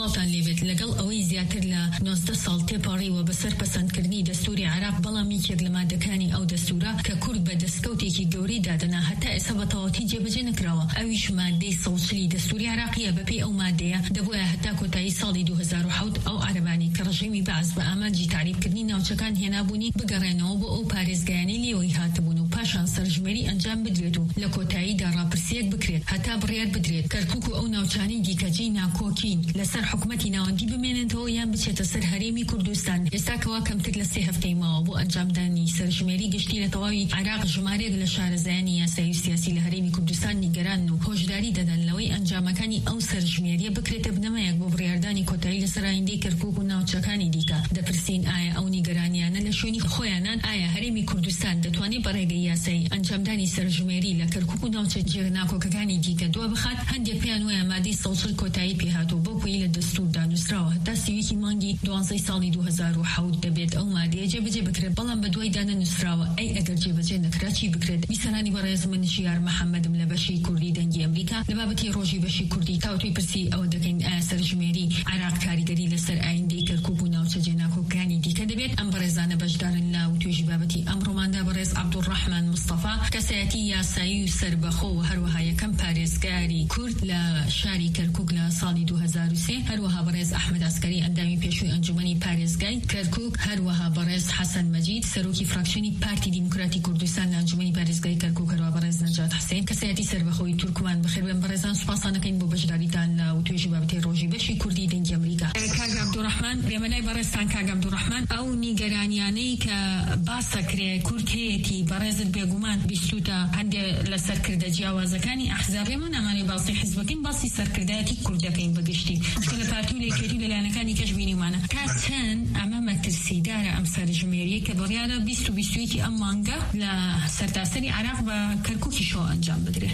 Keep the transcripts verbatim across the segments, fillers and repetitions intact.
هەواڵتان لێبێت لەگەڵ ئەوەی زیاتر لە نۆزدە ساڵ تێپەڕیوە بەسەر پەسەندکردنی دەستوری عێراق بەڵام یەکێک لە مادەکانی ئەو دەستورە کە کورد بە دەستکەوتێکی گەورەی دادەنا هەتا ئێستا بە تەواوەتی جێبەجێ نەکراوە ئەویش مادەی سەوچلی دەستوری عێراقیە بەپێی ئەو مادەیە دەبووە هەتا کۆتایی ساڵی دوو هەزار و حەوت ئەو عەرەبانی کە ڕژیمی بەعز بە ئامانجی تعریفکردنی ناوچەکان هێنابوونی بگەڕێنەوە بۆ ئەو پارێزگایانەی لێەوەی هاتبوون و پاشان سەرژمێری ئەنجام بدرێت و لە کۆتاییدا ڕاپرسیەک بکرێت هەتا بڕیار بدرێت کەرکووک و ئەو ناوچانەی دیکەجێی ناکۆکین لەسەر حکومەتی ناوەندی بمێنێتەوە یان بچێتە سەر هەرێمی کوردستان. ئێستا کەوا کەمتر لە سێ هەفتەی ماوە بۆ ئەنجامدانی سەرژمێری گشتی لە تەواوی عێراق ژمارەیەک لە شارەزایانی یاسایی و سیاسی لە هەرێمی کوردستان نیگەران و هۆشداری دەدەن لەوەی ئەنجامەکانی ئەو سەرژمێریە بکرێتە بنەمایەک بۆ بڕیاردانی کۆتایی لەسەر ئایندەی کەرکووک و ناوچەکانی دیکە. دەپرسین ئایا ئەو نیگەرانیانە لە شوێنی خۆیانان ئایا هەرێمی کوردستان دەتوانێت بە ڕێگەی یاسایی ئەنجامدانی سەرژمێری لە کەرکووک و ناوچە جێناکۆکەکانی دیکە دوا بخات؟ هەندێک پیان وایە مادەی سەوچل کۆتایی پێهاتوو بۆ پێی لە دەستور دانووسراوە هەتا سیویکی مانگی دوانزەی ساڵی دوو هەزار و حەوت دەبێت ئەو مادەیە جێبەجێ بکرێت بەڵام بە دوای دانەنووسراوە ئەی ئەگەر جێبەجێ نەکرا چی بکرێت؟ بیسەرانی بەڕێز منشیار محەممەدم لە بەشی کوردی دەنگی ئەمریکا لە بابەتی ڕۆژی بەشی کوردی تاوتوی پرسی ئەوە دەکەین ئایا سەرژمێری عێراق کاریگەری لەسەر ئایندەی کەرکووک و ناوچە جێناکۆکەکانی دیکە دەبێت؟ ئەم بەڕێزانە بەشدارن لە وتوێژی بابەتی ئەمڕۆماندا بەڕێز عەبدوڕەحمان مستەفا کەسایەتی یاسایی و سەربەخۆ و هەروەها یەکەم پارێزگاری کورد لە شاری کەرکووک لە ساڵی دوو هەزار و سێ، هەروەها بەڕێز ئەحمەد ئەسکەری ئەندامی پێشووی ئەنجومەنی پارێزگای کەرکووک، هەروەها بەڕێز حەسەن مەجید سەرۆکی فراکسیۆنی پارتی دیموکراتی کوردستان لە ئەنجومەنی پارێزگای کەرکووک، هەروەها بەڕێز نەجات حوسێن کەسایەتی سەربەخۆی تورکمان. بەخێربێن بەڕێزان، سوپاسانەکەین بۆ بەشداریتان لە وتوێژی بابەتی ڕۆژی بەشی کوردی دەنگی ئەمریکا. کاک عەبدوڕەحمان، بێمەلای بەڕێزتان کاک عەبدوڕەحمان، ئەو نیگەرانیانەی کە باسەکرێ کورد هەیەی بەڕێزت بێگومان بیستوتە هەندێ لە سەرکردە جیاوازەکانی ئەحزابێ من ئەمانەی باسی حیزبەکەین باسی سەرکردایەتی کوردەکەین بەگشتی لە پارتی و لێکێتی لەلایەنەکانی کەش بینیمانە کاتەن ئەمە مەترسیدارە ئەم سەرژمێریە کە بڕیارە بیست و بیستویەکی ئەم مانگە لە سەرتاسەری عێراق بە کەرکووکی شۆ ئەنجام بدرێت.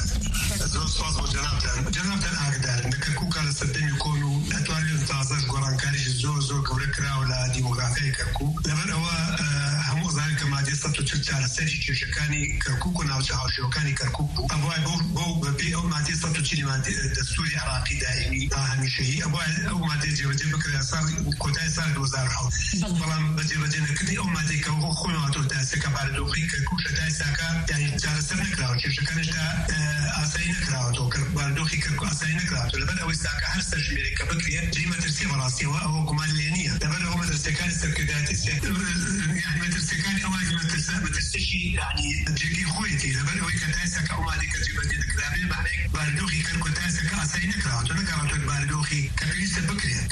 زۆر سپاس بۆ جەنابتان. جەنابتان ئاگدارن لە کەرکووکە لە سەردەمی کۆن و ئەتوانێت تازە گۆڕانکاریش زۆر زۆر گەورە کراوە لە دیمۆگرافیای کەرکووک. لەبەر ئەوە هەموو زانین کە مادەی سەد و چل چارەسەری کێشەکانی کەرکووک و ناوچە هاوشێوەکانی کەرکووک بوو. ئەوە بۆ بەپێی ئەو مادەی سەد و چلی دەستوری عێراقی دائیمی هەمیشەیی ئەوە ئەو مادەی جێبەجێ بکرێ ساڵی کۆتایی ساڵی دوو هەزار و حەوت. بەڵام بە جێبەجێ نەکردنی ئەو مادەی کە خۆی هاتووە تاسێکە بارودۆخی کەرکووک شەتای ساکە یعنی چارەسەر نەکراوە، کێشەکانش تا ئاسایی نەکراوەتەوە، بارودۆخی کەرکووک ئاسایی نەکراوەتەوە. لەبەر ئەوەی ساکە هەر سەرژمێرێک کە بکرێت جێی مەترسیە بەڕاستیەوە ئەوە گومان لێ نییە. لەبەر ئەوە مەدرسەکانی سەرکردایەتی یعنی مەدرسەکانی ئەوە مەدرسەشی یعنی جێگەی خۆیەتی. لەبەر ئەوەی کە تایسەکە ئەو مادەی کە جێبەجێ نەکرابێ معنەی بارودۆخی کەرکووک تایسەکە ئاسایی نەکراوەتەوە، نەکراوەتەوە بارودۆخی کە پێویستە بکرێت.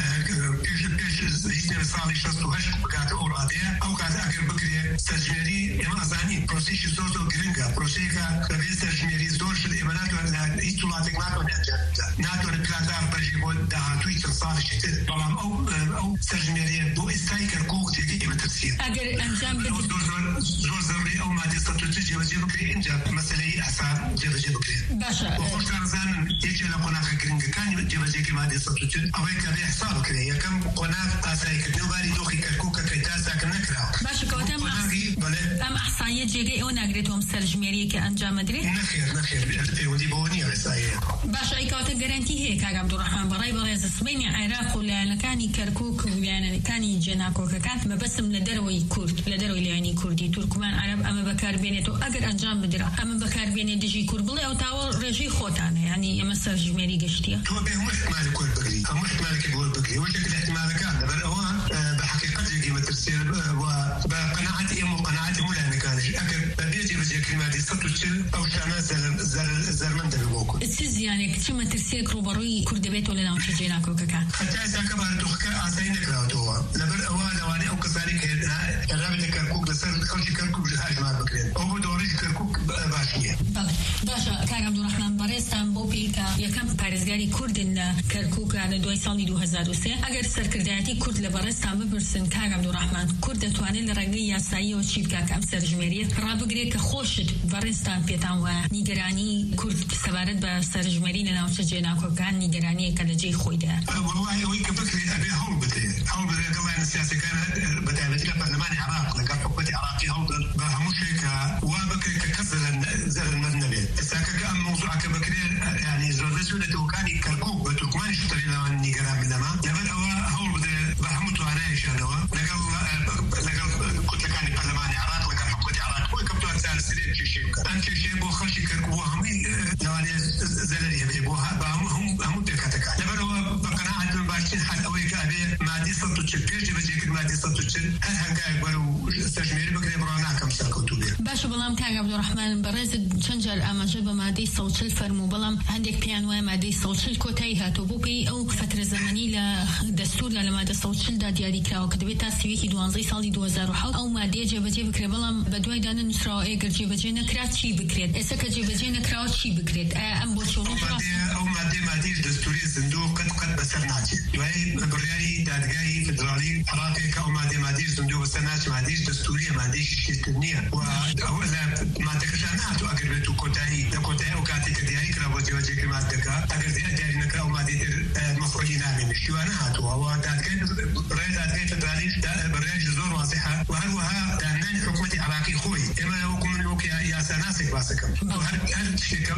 پێش پێش هیچ ساڵی شەست و هەشت بکاتە ئەو ڕادەیە ئەو کاتە ئەگەر بکرێت سەرژمێری ئێمە ئەزانین پرۆسێکی زۆر زۆر گرنگە، پرۆسەیەکە بەبێ سەرژمێری زۆر شت ئێمە ناتوانین هیچ وڵاتێک ناتوانێت ئەنجام بدات، ناتوانێت پلانتار بەژێ بۆ داهاتووی چەند ساڵێکی تر. بەڵام ئەو ئەو سەرژمێریە بۆ ئێستای کەرکووک جێگەی مەترسیە. ئەگەر ئەنجام بدرێت زۆر زۆری ئەو مادەی سەد و چل جێبەجێ بکرێت اینجا مەسەلەی ئاسان جێبەجێ بکرێت. باشە خۆشتان زانن یەکێ لە قۆناغە گرنگەکانی جێبەجێکی مادەی سەد و چل ئەوەیە کە بێ حساب بکرێت. یەکەم قۆناغ ئاساییکردنەوە باری دۆخی کەرکووکە کە تا ساکە نەکراوە. باشە کەواتە ئەم ئەحساییە جێگەی ئەوە ناگرێتەوە ئەم سەرژمێریە کە ئەنجام بدرێت؟ نەخێر نەخێر پەیوەندی بەوە نییە ئێستایە. باشە ئەی کەواتە گەرانتی هەیە کاک عەبدوڕەحمان بەڕای بەڕێز سبەینی عێراق و لایەنەکانی کەرکووک و لایەنەکانی جێناکۆکەکان مەبەسم لە دەرەوەی کورد لە دەرەوەی لایەنی کوردی تورکمان عەرەب ئەمە بەکاربێنێتەوە ئەگەر ئەنجام بدرا ئەمە بەکاربێنێ دژی کورد بڵێ ئەو تاوە ڕێژەی خۆتانە یعنی ئەمە سەرژمێری گەشتیە. تۆ بێ هەموو احتیمالی کورد بگری، هەموو احتیمالێکی بۆ بگری وەشێک لە احتیمالەکان. لەبەر ئەوە بە حەقیقەت جێگەی مەترسیە و بە قەناعەتی ئێمە و قەناعەتی هەموو لایەنەکانیش ئەگەر بەبێ جێبەجێکردنی مادەی سەد و چل ئەو شانە زەرمەند دەبێت بۆ کورد. چ زیانێک چ مەترسیەک ڕوبەڕووی کورد دەبێتەوە لە ناوچە جێناکۆکەکان؟ هەتا ئێستاکە بارودۆخەکە ئاسایی نەکراوەتەوە. لەبەر ئەوە لەوانەیە ئەو کەسانی کە ڕابێتە کەرکووک لەسەر خەڵکی کەرکووک هاژمار بکرێن، ئەو بۆ دۆڕێکی کەرکووک باش نییە. باشە کاک عەبدوڕەحمان بەڕێزتان بۆ پێیکە یەکەم پارێزگاری کوردن لە کەرکووکە لە دوای ساڵی دوو هەزار و سێ. ئەگەر سەرکردایەتی کورد لە بەڕێزتان بپرسن کاک عەبدوڕەحمان کورد دەتوانێت لە ڕێگەی یاساییەوە چی بکات کە ئەم سەرژمێریە ڕابگرێت کە خۆشت بەڕێزتان پێتان وایە نیگەرانی کورد سەبارەت بە سەرژمێری لە ناوچە جێناکۆکەکان نیگەرانیەکە لە جێی خۆیدا؟ وەڵڵاهی ئەوەی کە بکرێت ئەبێ هەوڵ بدرێت، هەوڵ بدرێت لەگەڵ لایەنە سیاسیەکان بەتایبەتی لە پەرلەمانی عێراق لەگەڵ حکوومەتی عێراقی هەوڵدەن بە هەموو شتێکە وا بکرێت کە کەس زەرمەند نەبێت. ئێستاکە ئەم مەوزوعەکە بکرێت یعنی زۆر لە سوودەتەوەکانی کەرکووک بە تورکمانیش تەری لەوان نیگەران بۆ هەمووی لەوانێ زەلەری هەبێ بۆ هەموو پێکاتەکان لەبەرەوە بە قەناعەت من باشترین حال ئەوەیە کە ئەبێ مادەی سەد و چل پێش جێبەجێکرد مادەی سەد و چل هەر هەنگایەک بەرە و سەرژمێری بکرێ بڕوا ناکەم سەرکەوتوو بێ. باشە بەڵام کاک عەبدوڕەحمان بەڕێزت چەند جار ئاماژە بە مادەی سەد و چل فەرموو بەڵام هەندێک پێیان وایە مادەی سەد و چل کۆتایی هاتووە بۆ پێی ئەو فترە زەمەنی لە دەستوردا لە مادە سەد و چلدا دیاری کراوە کە دەبێت تا سیوێکی دوانزەی ساڵی دوو هەزار و حەوت ئەو مادەیە جێبەجێ بکرێ بەڵام بە دوای دانا نووسراوە ئەگەر جێبەجێ نەکرا چی بکرێت؟ ئێستا کە جێبەجێ نەکراوە چی بکرێت؟ ئایا ئەم بۆ چۆن ئەو مادەی مادەی دەستوری زیندوو قەت قەت بەسەر ناچێت. دوای بڕیاری دادگای فدرالی عێراقی کە ئەو مادەی مادەی زیندوو بەسەر ناچێت مادەی دەستوریە مادەی شتێتر نییە و ئەوە لە مادەکەشان نهاتوو ئەگەر بێت و کۆتایی لە کۆتایی ئەو کاتێک کە دیاری کرا بۆ جێبەجێکردنی مادەکە ئەگەر دیاری نەکرا ئەو مادەی تر مەفعولی نامێ مشتیوان نهاتووە و دادگای بڕیاری دادگای فدرالیش بڕیاری زۆر واضحە و هەروەها دانانی حکوومەتی عێراقی خۆی ئێمە وەکو من وەکو یاساناسێک باسەکەم هەر شتێکە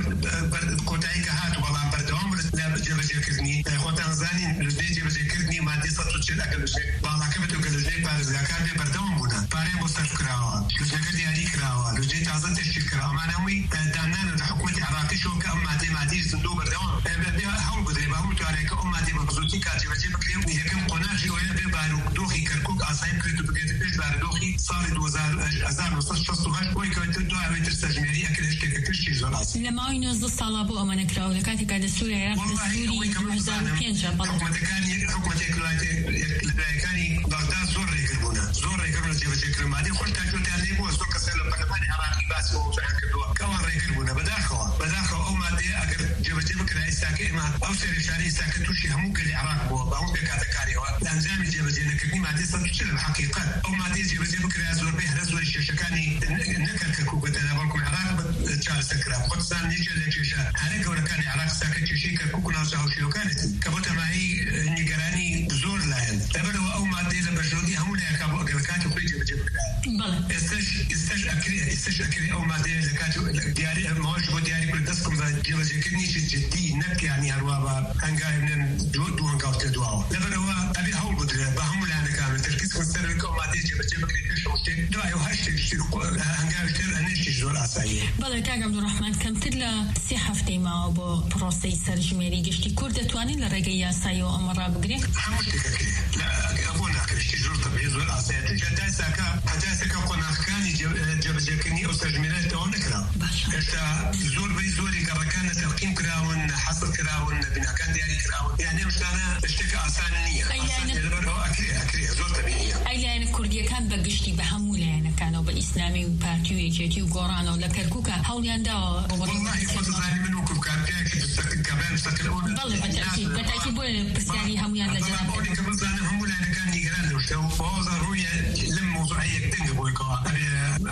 کۆتایی کە هاتوو بەڵام بەردەوام لە جێبەجێکردنی خۆتان زانین لەژنەی جێبەجێکردنی مادەی سەد و چل ئەگەر لەژنێک باڵاکە بێت و کە لەژنەی پارێزگاکان بێ بەردەوام بوونە پارەیان بۆ سەرف کراوە لەژنەکە دیاری کراوە لەژنەی تازە تەشکیل کراوە ئەمان هەمووی دانانە لە حکوومەتی عێراقیشەوە کە ئەم مادەی مادەی زیندوو بەردەوام بێ هەوڵ بدرێ بە هەموو توانێکە ئەو مادەی بە بزووتی کات جێبەجێ بکرێ و یەکەم قۆناغی ئەوەیە بێ بارودۆخی کەرکووک ئاسایی بکرێت و بگرێتە پێش بارودۆخی ساڵی دوو هەزار و نۆ شەست و هەشت بۆی کەوتر دوای ئەوەی تر سەرژمێری ئەکرد هەشتێکە کشتی زۆر ئاسی لە ماوەی نۆزدە ساڵا بۆ ئەمە نەکراوە لە کاتێکا دەستوری عێراق دەستوری دوو هەزار و پێنج حکوومەتەکانی حکوومەتێک لەلایەکانی بەغداد زۆر ڕێگربوونە زۆر ڕێگربوونە جێبەجێکردن مادەی خۆش تاجۆتیان لێ بووە زۆر کەسە لە پەرلەمانی عێراقی باسی ئەوەیان کردووە کە ئەوان ڕێگربوونە بەداخەوە بەداخەوە ئەو مادەیە ئەگەر جێبەجێ بکرا ئێستاکە ئێمە ئەو سێرەشانەی ئێستاکە تووشی هەموو گەلی عێراق بووە بە هەموو پێکاتەکاریەوە لە ئەنجامی جێبەجێ نەکردنی مادەی سەد و چل بەحەقیقەت ئەو مادەی جێبەجێ بکرا زۆربەی هەرە زۆری کێشەکانی نەکرد کە کووکەتەدا بەڵکوم عێراق چارەسەرکرا خۆتسان یەکێک لە کێشە هەرە گەورەکانی عێراق ساکە کێشەی کەرکووک و ناوچە هاوشێوەکانێتی کە بۆ تەماهی نیگەرانی زۆر لایەن لەبەرەوە ئەو مادەی لە بەژۆگی هەموو لایەکا بۆ ئەگەر کاتی خۆی جێبەجێ بکرا ئێستش ئێستش ئەکرێ ئێستش ئەکرێ ئەو مادەیە لە کاتی دیاری ماوەش بۆ دیاری کرد دەستکم بە جێبەجێکردنیشی جدی نەکیانی هەروە بە هەنگاوی منێن دوو هەنگاو تێ دواوە لەبەرەوە ئەبێ هەوڵ بدرێ بە هەموو لایەنەکان تەرکیز کن سەر ئەو مادەی جێبەجێ بکرێت پێش ئەو شتێک دوای هەر شتێکی هەنگاوی تر ئەنێشتی زۆر ئاساییە. بەڵێ کاک عەبدوڕەحمان کەمتر لە سێ هەفتەی ماوە بۆ پرۆسەی سەرژمێری گشتی کورد دەتوانین لە ڕێگەی یاساییەوە ئەمە ڕابگرێت؟ هەموو شتێکەکرێ بۆ ناکرێشتی زۆر تەبیعی زۆر ئاساییە چونکە هەتاساکە هەتاساکە قۆناغەکانی جێبەجێکردنی ئەو سەرژمێرەتەوە نەکراوە هێشتا زۆربەی زۆری گەڕەکانە تەلقین کراون حەسڵ کراون بیناکان دیاری کراون یعنی ئەم شتانە شتێک ئاسان نییە لەبەرەوە ئەکرێ ئەکرێ زۆر تەبیعیە. ئەی لایەنە کوردیەکان بەگشتی بە هەموو لایەنەکانەوە بە ئیسلامی و پارتی و یەکێتی و گۆڕانەوە لە کەرکووکە هەوڵیان داوە وەڵڵاهی خۆتزانی من وەکو کارتیاکی کەبرای مستەقل ئەوە بەڵێ بەتاکید بەتاکید بۆ پرسیاری هەمویان لە جەناب ئەوەی کە بزانم هەموو لایەنەکان نیگەران لەو شتە و بەوازە ڕوویە لەم مۆزوعە یەک دەنگە بۆیکەوە ئەبێ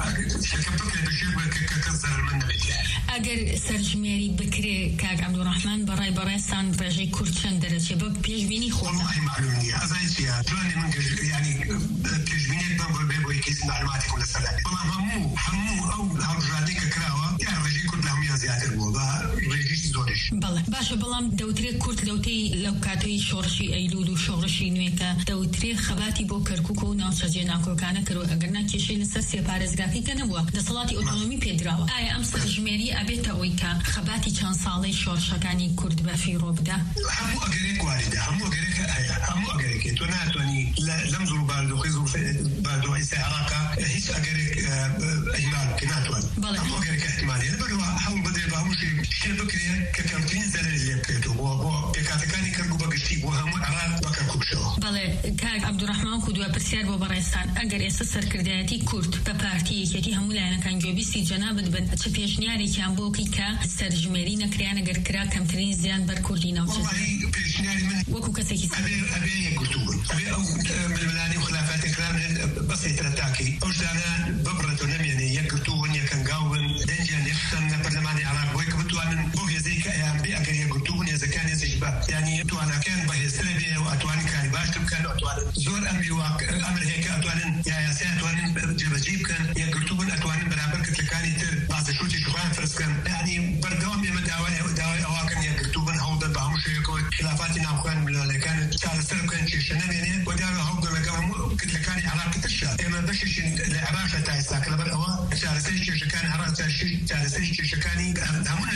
شەکە بکرێ بە شێر بکە کە کەس زەرمەند نەبێت. ئەگەر سەرژمێری بکرێ کاک عەبدوڕەحمان بەڕای بەڕێستان ڕێژەی کورد چەند دەرەچێ بە پێشبینی خۆ وەڵڵاهی معلوم نییە ئەزانی چییە توانێ من ینی پێشبینیەک بم بۆ بێ بۆ یەکێسی معلوماتێکم لەسەر بەڵام هەموو هەموو ئەو هەڵبژاردەی کە کراوە یان ڕێژەی کورد لە هەمویان زیاتر بووە بە ڕێژیش زۆریش. بەڵێ باشە بەڵام دەوترێت کورد لەوتەی لەو کاتەی شۆڕشی ئەیلول و شۆڕشی نوێکە دەوترێت خەباتی بۆ کەرکووک و ناوچە جێناکۆکانە کردو ئەگەرنا کێشەی لەسەر سێپارێزگاکەی کە نەبووە دەسەڵاتی ئۆتۆنۆمی پێدراوە ئایا ئەم سەرژمێری ئەبێتە ئەوەی کە خەباتی چەند ساڵەی شۆڕشەکانی کورد بەفیڕۆ بدە؟ هەموو ئەگەرێک واریدە هەموو ئەگەرێک هەیە هەموو ئەگەرێکی تۆ ناتوانانی لەم زوڵ بارودۆخی زوڵ بارودۆخی عێراقا هیچ ئەگەرێک ئیهمال بکە ناتوان هەموو ئەگەرێک احتیمالیە لەبەرەوە هەوڵ بدرێ بە هەموو شتێک بکرێ کە کەمترین زەرەری لێ بکرێتەوە بۆ بۆ پێکاتەکانی کەرکووک بەگشتی بۆ هەموو عێراق بە کەرکووک بشەوە. بەڵێ کاک عەبدوڕەحمان خودووە پرسیار بۆ بەڕێستان ئەگەر ئێستا سەرکردایەتی کورد بە پارتی یەکێتی هەموو لایەنەکان گوێبیستی جەنابەت بن چ پێشنیارێکیان بۆ بکەی کە سەرژمێری نەکریان ئەگەر کرا کەمترین زیان بەر کوردی ناوچە پێشنیاری من وەکو کەسێکی ئەبێ یەکگرتوون ئەبێ ئەو ململانی و خلافاتی کران بەسێترە تاکەی ئەو شتانە ببڕێتەوە نەمێنێ یەکگرتوون یەکەنگاون دەنجیان لێشتن لە پەرلەمانی عێراق بۆی کە بتوانن بۆ هێزەی کە ئەیان بێ ئەگەر یەکگرتوون هێزەکان هێزێک بە یعنی تواناکان بەهێزترە بێ و ئەتوانن کاری باشتر بکەن و ئەتوانن زۆر ئەمری ئەمر هەیە کە ئەتوانن یا یاسای ئەتوانن جێبەجێ بکەن یەکگرتوون ئەتوانن بەرامبەر کردەکانی تر بازەشوتی شوخوایان فرسکەن یعنی بەردەوام ئێمە داوای داوای ئەواکەن یەکگرتوون هەوڵدەن بە هەموو شوێکەوە خلافاتی ناوخۆیان ملۆلەکان چارەسەر بکەن کێشە نەبێنێ و دیارە هەوڵدەن لەگەڵ هەموو کردەکانی عێراقی ترشە ئێمە بەشێکی لە عێراقە تا ئێستا کە لەبەر ئەوە چارەسەری کێشەکانی عێراق چارەسەری کێشەکانی هەموو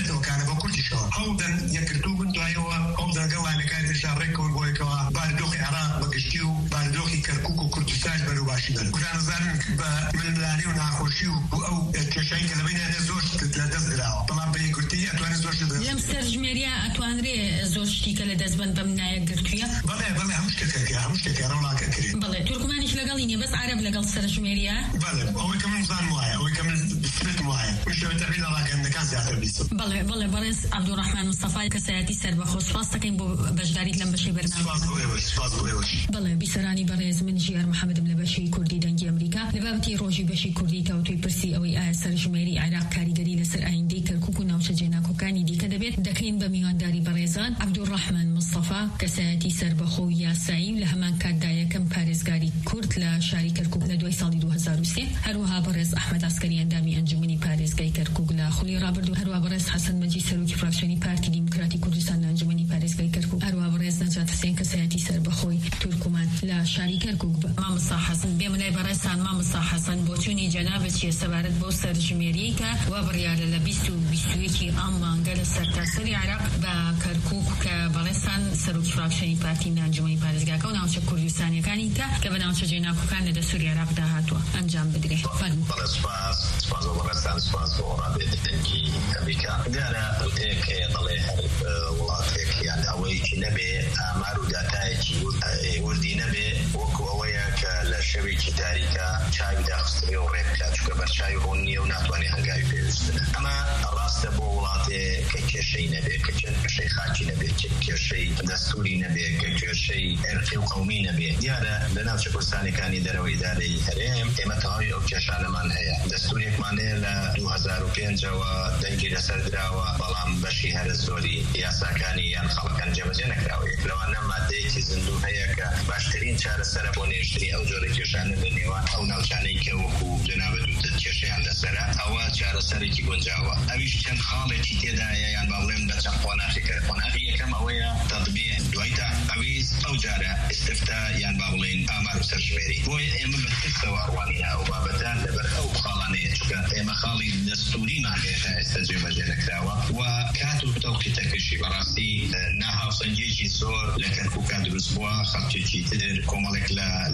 هودن يكرتو من دعيوا هودن جوانك هذا شارك والبويكوا بعد دوخي عراق بقشتيو بعد دوخي كركوك وكردستان بلو باشي بلو كنا نزارن من الملاني وناخوشيو أو تشعين كلمين هذا زوج تلاتز دراو طبعا بيقولتي أتوان زوج لم سرجميريا أتوان ري زوج تيكا لدزبن بمنايا قرتويا بله بله همش كتكا همش كتكا رولا كتكري بله تركمانيش لقاليني بس عرب لقال سرجميريا بله هو كمان زان معايا هو كمان بسبت معايا مش متابعين راجع كان زيادة بيسو بله بله برز عبد الرحمن مصطفى كسياتي سر بخص فاستكين بجداري لم بشي برنامج سپاس بو ایوش سپاس بو ایوش بله بیسرانی برز من جیار محمد ملبشی کردی دنگی امریکا لبابتی روجی بشی کردی تاوتوی پرسی اوی آه سرجمهری عراق کاریگری لسر آینده کرکوک و ناوچه جناکوکانی دی کدبێت دەکەین بە میوانداری بەڕێزان عەبدوڕەحمان مستەفا کەسایەتی سەربەخۆ و یاسایی لە هەمان کاتدا یەکەم پارێزگاری کورد لە شاری کەرکوک لە دوای ساڵی دو هەزار و سێ هەروەها بەڕێز ئەحمەد عەسکەری ئەندامی ئەنجومەنی پارێزگای کەرکوک لە خولی ڕابردوو هەروەها بەڕێز حەسەن مەجید سەرۆکی فراکسیۆنی پارتی دیموکراتی کوردستان لە ئەنجومەنی پارێزگای کەرکوک هەروەها بەڕێز نەجات حسێن کەسایەتی سەربەخۆی تورکمان لە شاری کەرکوک مامۆستا حەسەن بێم لای بەڕێزان مامۆستا حەسەن بۆ چوونی جەنابەت چیە سەبارەت بۆ سەرژمێریەی کە وا بڕیارە لە بیست و بیست و یەکی ئەم مانگە لە سەرتاسەری عێراق بە کەرکوک کە بەڕێزان سەرۆکی فراکسیۆنی پارتی ئەنجومەنی پارێزگاکە و ناوچە کوردستانیەکانی کە کە بە ناوچە جێناکۆکان لە دەسووری عێراقدا هاتووە ئەنجام بدرێ فەرموو. سپاس سپاس بۆ بەڕێزان سپاس بۆ ڕابێتی دەنگی ئەمریکا دیارە وتەیەک هەیە دەڵێ هەر وڵاتێک یان ئەوەیەکی نەبێ ئامار و داتایەکی وردی نەبێ وەکو ئەوەیە کە لە شەوێکی تاریکە چاوی داخستنی و ڕێ بکات چونکە بەرچاوی ڕوون نییە و ناتوانێت هەنگاوی پێویستنە ئەمە ڕاستە بۆ وڵاتێ کە کێشەی نەبێ کە کێشەی خاکی نەبێ کێشەی دەستوری نەبێ کە کێشەی ئێرقی و قەومی نەبێ دیارە لە ناوچە کوردستانیەکانی دەرەوەی ئیدارەی هەرێم ئێمە تەواوی ئەو کێشانەمان هەیە دەستورێکمان هەیە لە دوو هەزار و پێنجەوە دەنگی لەسەر دراوە بەڵام بەشی هەرە زۆری یاساکانی یان خەڵکان جێبەجێ نەکراوە لەوانە مادەیەکی زیندوو هەیە کە باشترین چارەسەرە بۆ نێشتنی ئەو جۆرە کێشانە لە نێوان ئەو ناوچانەی کە وەکو جەنابەت وتت کێشەیان لەسەرە ئەوە چارەسەرێکی گونجاوە ئەویش چەند خاڵێکی تێدایە یان با بڵێن بە چەند قۆناغی کرد قۆناغی یەکەم ئەوەیە تەطبیق دوایدا ئەویش ئەو جارە ئستفتا یان با بڵێن ئامار و سەرژمێری بۆیە ئێمە بە ترسەوە ئەڕوانینە ئەو بابەتان لەبەر ئەو خاڵانەیە چونکە ئێمە خاڵی دەستوریمان هەیە ئێستا جێبەجێ نەکراوە و کات و تەوقیتەکەشی بەڕاستی ناهاوسەنگێکی زۆر لە کەرکووکە دروست بووە خەڵکێکی تر کۆمەڵێک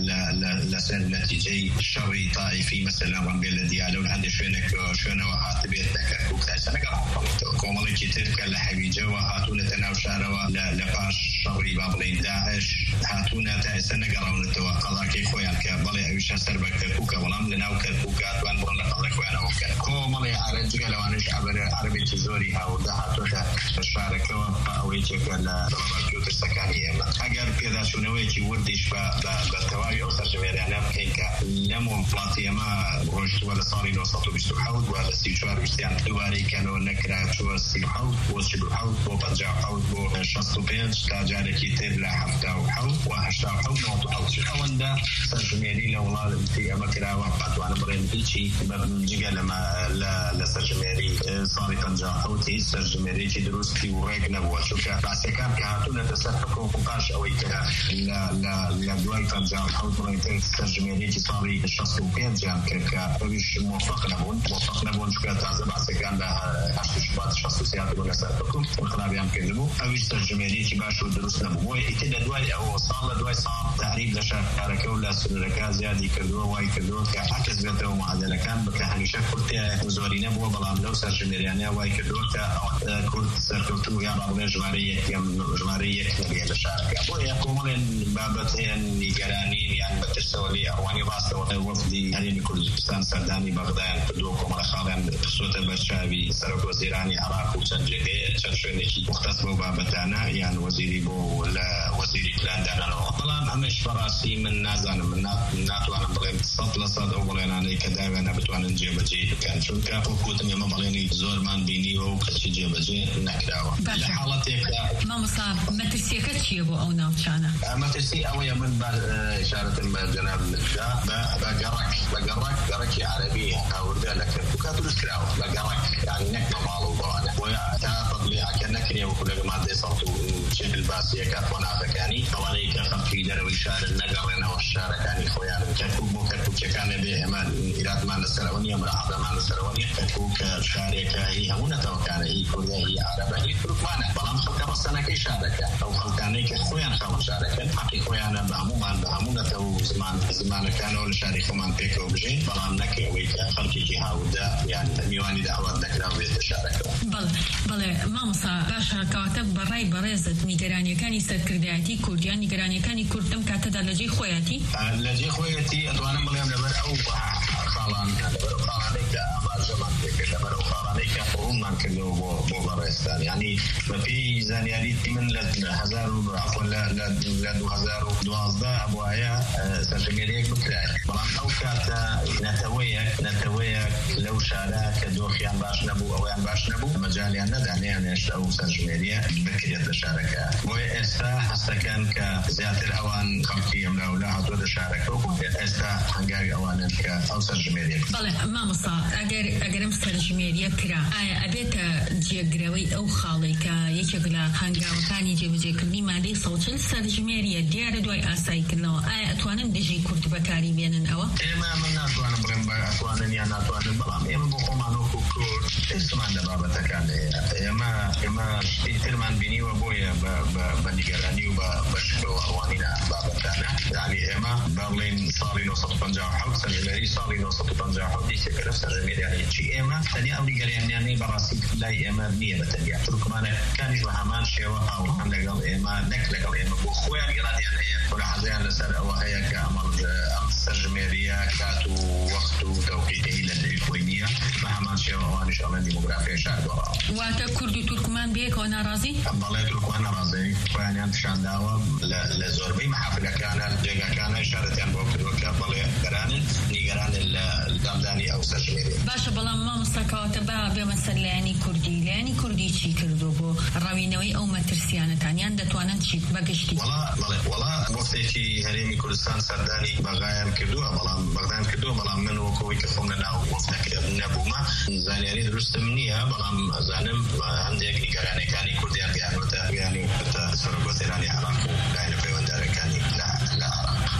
لەسەر نەتیجەی شەڕی تایفی مەسەلا وان بێ لە دیالە و هەندێک شوێنێک شوێنەوە هاتبێت لە کەرکووک تایسە نەگەڕاوەوە کۆمەڵێکی تر کە لە حەویجەوە هاتوونەتە ناو شارەوە لە پاش شەڕی با بڵێن داعش هاتوونە تا ئێستا نەگەڕاونەتەوە قەڵاکەی خۆیان کە بەڵێ ئەویشە سەر بە کەرکووکە بەڵام لە ناو کەرکووک هاتوان بڕۆن لە قەڵی خۆیانەوە بکەن کۆمەڵێ عەرەبجگە لەوانش عەرەبێکی زۆری هاوردە هاتۆشە شارەکەەوە ئەوەی چێکە لە دەڵەبارکی و ترسەکانی ئێمە ئەگەر پێداچوونەوەیەکی وردیش بە تەواوی ئەو سەرژمێریانە بکەین کە لەم وڵاتی ئێمە ڕۆیشتووە لە ساڵی نۆ سەد و بیست و حەوت و لە سی و چوار ویستیان دووبارەی کەنەوە نەکرا چووە سی و حەوت بۆ چل و حەوت بۆ پەنجا و حەوت بۆ شەست و پێنج تا جارێکی تر لە هەفتا و حەوت و هەشتا و حەوت نۆت و حەوت ئەوەندە سەرژمێری لە وڵاتی ئەمە کراوە پاتوانە بڵێن هیچی جگە لە سەرژمێری ساڵی پەنجا و حەوت هیچ سەرژمێرێکی دروستی و ڕێک نەبووە چونکە باسیەکان کە هاتوونەتە سەر حکم و پاش ئەوەی کە لە دوای پەنجا و حەوت بڵێن سەرژمێرێکی ساڵی شەست و پێنجیان کرد کە ئەویش موفق نەبوون موفق نەبوون چونکە تازە باسیەکان لە هەشت و شەبات شەست و سێ هاتبوون لەسەر حکم انقلابیان کردبوو ئەویش سەرژمێرێکی باش و دروست نەبوو بۆیە ئیتر لە دوای ئەوە ساڵ لە دوای ساڵ تحریف لە شارەکە و لە سنوورەکە زیادی کردووە وای کردووە کە هەرکەس بێتەوە معادلەکان بکە هەمیشە کورتێ زۆری نەبووە بەڵام لەو سەرژمێریانەیە وای کردووە کە کورد سەرکەوتوو یا باڵێ ژمارە یەکەم ژمارە یەک نەبێ لە شارەکە بۆیە کۆمەڵێن بابەت هەیەن نیگەرانین یان بەترسەوە لێ ئەڕوانی ڕاستەوە وەفدی هەرێمی کوردستان سەردانی بەغدایان کردووە کۆمەڵە خاڵیان پرسووەتە بەرچاوی سەرۆک وەزیرانی عێراق و چەند جێگەیە چەند شوێنێکی مختص بەو بابەتانە یان وەزیری بۆ لە وەزیری پلاندانەوە بەڵام ئەمەش بەڕاستی من نازانم من ناتوانم بڵێم سەد لە سەد ئەو بڵێنانەی کە داوێنە بتوانن جێبەجێ بکەن چونکە وەکوتم ئێمە بەڵێنی زۆرمان بینیوە و کەچی جێبەجێ نەکراوە لە حاڵەتێکدا مامۆستا مەترسیەکە چییە بۆ ئەو ناوچانە؟ مەترسی ئەوەیە من ئشارەتم بە جەناب نەجا بە گەڕەک بە گەڕەک گەڕەکی عەرەبی هاوردە لە کەرکووکە دروست کراوە بە گەڕەک یانی نەک بە ماڵ و بەوانە بۆیە تا تەطبیقەکە نەکرێ وەکو لەگە مادەی سەد و شكل باسية كفونا فكاني طوالي كخمسي دروي شهر النجارنا والشهر كاني خويا كركوك مو كركوك كان بإمان إيراد مان السرونية مرحبا مان السرونية كركوك شارك هي هنا توكان هي كوريا هي عربة هي تركمانة بلام خلق رسنا كي شارك أو خلقاني كخويا خلق شارك حقي خويا أنا بهمومان بهمونا تو زمان زمان كانوا الشارك من بيكو بجين بلام نكي ويك خلقي جهة ودا يعني ميواني دعوات نكرا ويتشارك بل بل ما مصا باشا كاتب براي برزت نيجراني كاني سكرداتي كرديان نيجراني كاني كردم كاتد لجي خوياتي لجي خوياتي أتوانا مليام لبر أو خالان لبر خالانيك أمار زمان بيك لبر خالانيك قرون من كله بو برستان يعني ما في زانياريتي من لد هزار عفوا لا لا دو هزار دوازده أبوايا سنتميريك بكراي بلان أو كاتا نتويك نتويك لو شارك دوخيان باش نبو أو يان باش نبو مجاليان ندعني يعني أو سنتميريا بكرية الشاركة وي استا حسكان كزيادة أوان خمسي أملا ولا هدو الشاركة استا هنجاري أوان ك أو سنتميريا بله ما مصا أجر أجرم سنتميريا كرا أبيت جيجراوي أو خالي كا يشغلا هنجاو كاني جيب جيكني ما دي صوتل سنتميريا ديار دوي أساي كلا أي أتوانن دجي كرت بكاري بينن أوا إما من أتوانن بريم أتوانن يعني أتوانن بلام إما بقومانو كوكور اسمان دبابة تكان إما إما ترمان بيني وبويا ب ب بنيجراني وبشكو أوانينا بابا كان يعني إما برلين صاري وسط بنجاو حوت سنجري صاري وسط بنجاو حوت دي سكر سنجري يعني شيء إما تاني أو نيجراني يعني براسي لا إما بنية بتنيا تركمان كان يجمعان شيء أو عند قال إما نكلة قال إما بخويا جرادي يعني ولا حزين لسر أو هي كأمر أم سنجريا كاتو وقت توقيته للكوينية مهما شيء وانش أمن ديموغرافيا شاد ورا واتا كردي تركمان بيك وانا رازي والله تركمان رازي يعني أنت شان داوا لزوربي محافلة كان جيجا كان إشارتين بوقت الوكالة بالله كران نيجران الدمداني أو سجميري باش بلا ما مستكات با بمثل يعني كردي يعني كردي شيء كردو بو راوينوي أو مترسيانة تاني عند توانن شيء بقشتي والله والله والله وقتي هريمي كردستان سرداني بغايم كردوه بلام بغدان كردوه بلام من وكوي كفونا ناو وقتك نبوما زانياري درست منيها بلام زانم عندك نيجراني كاني كرديان بيان وتا يعني حتى سرقوا تيراني عراق وكاين في وندار كاني لا لا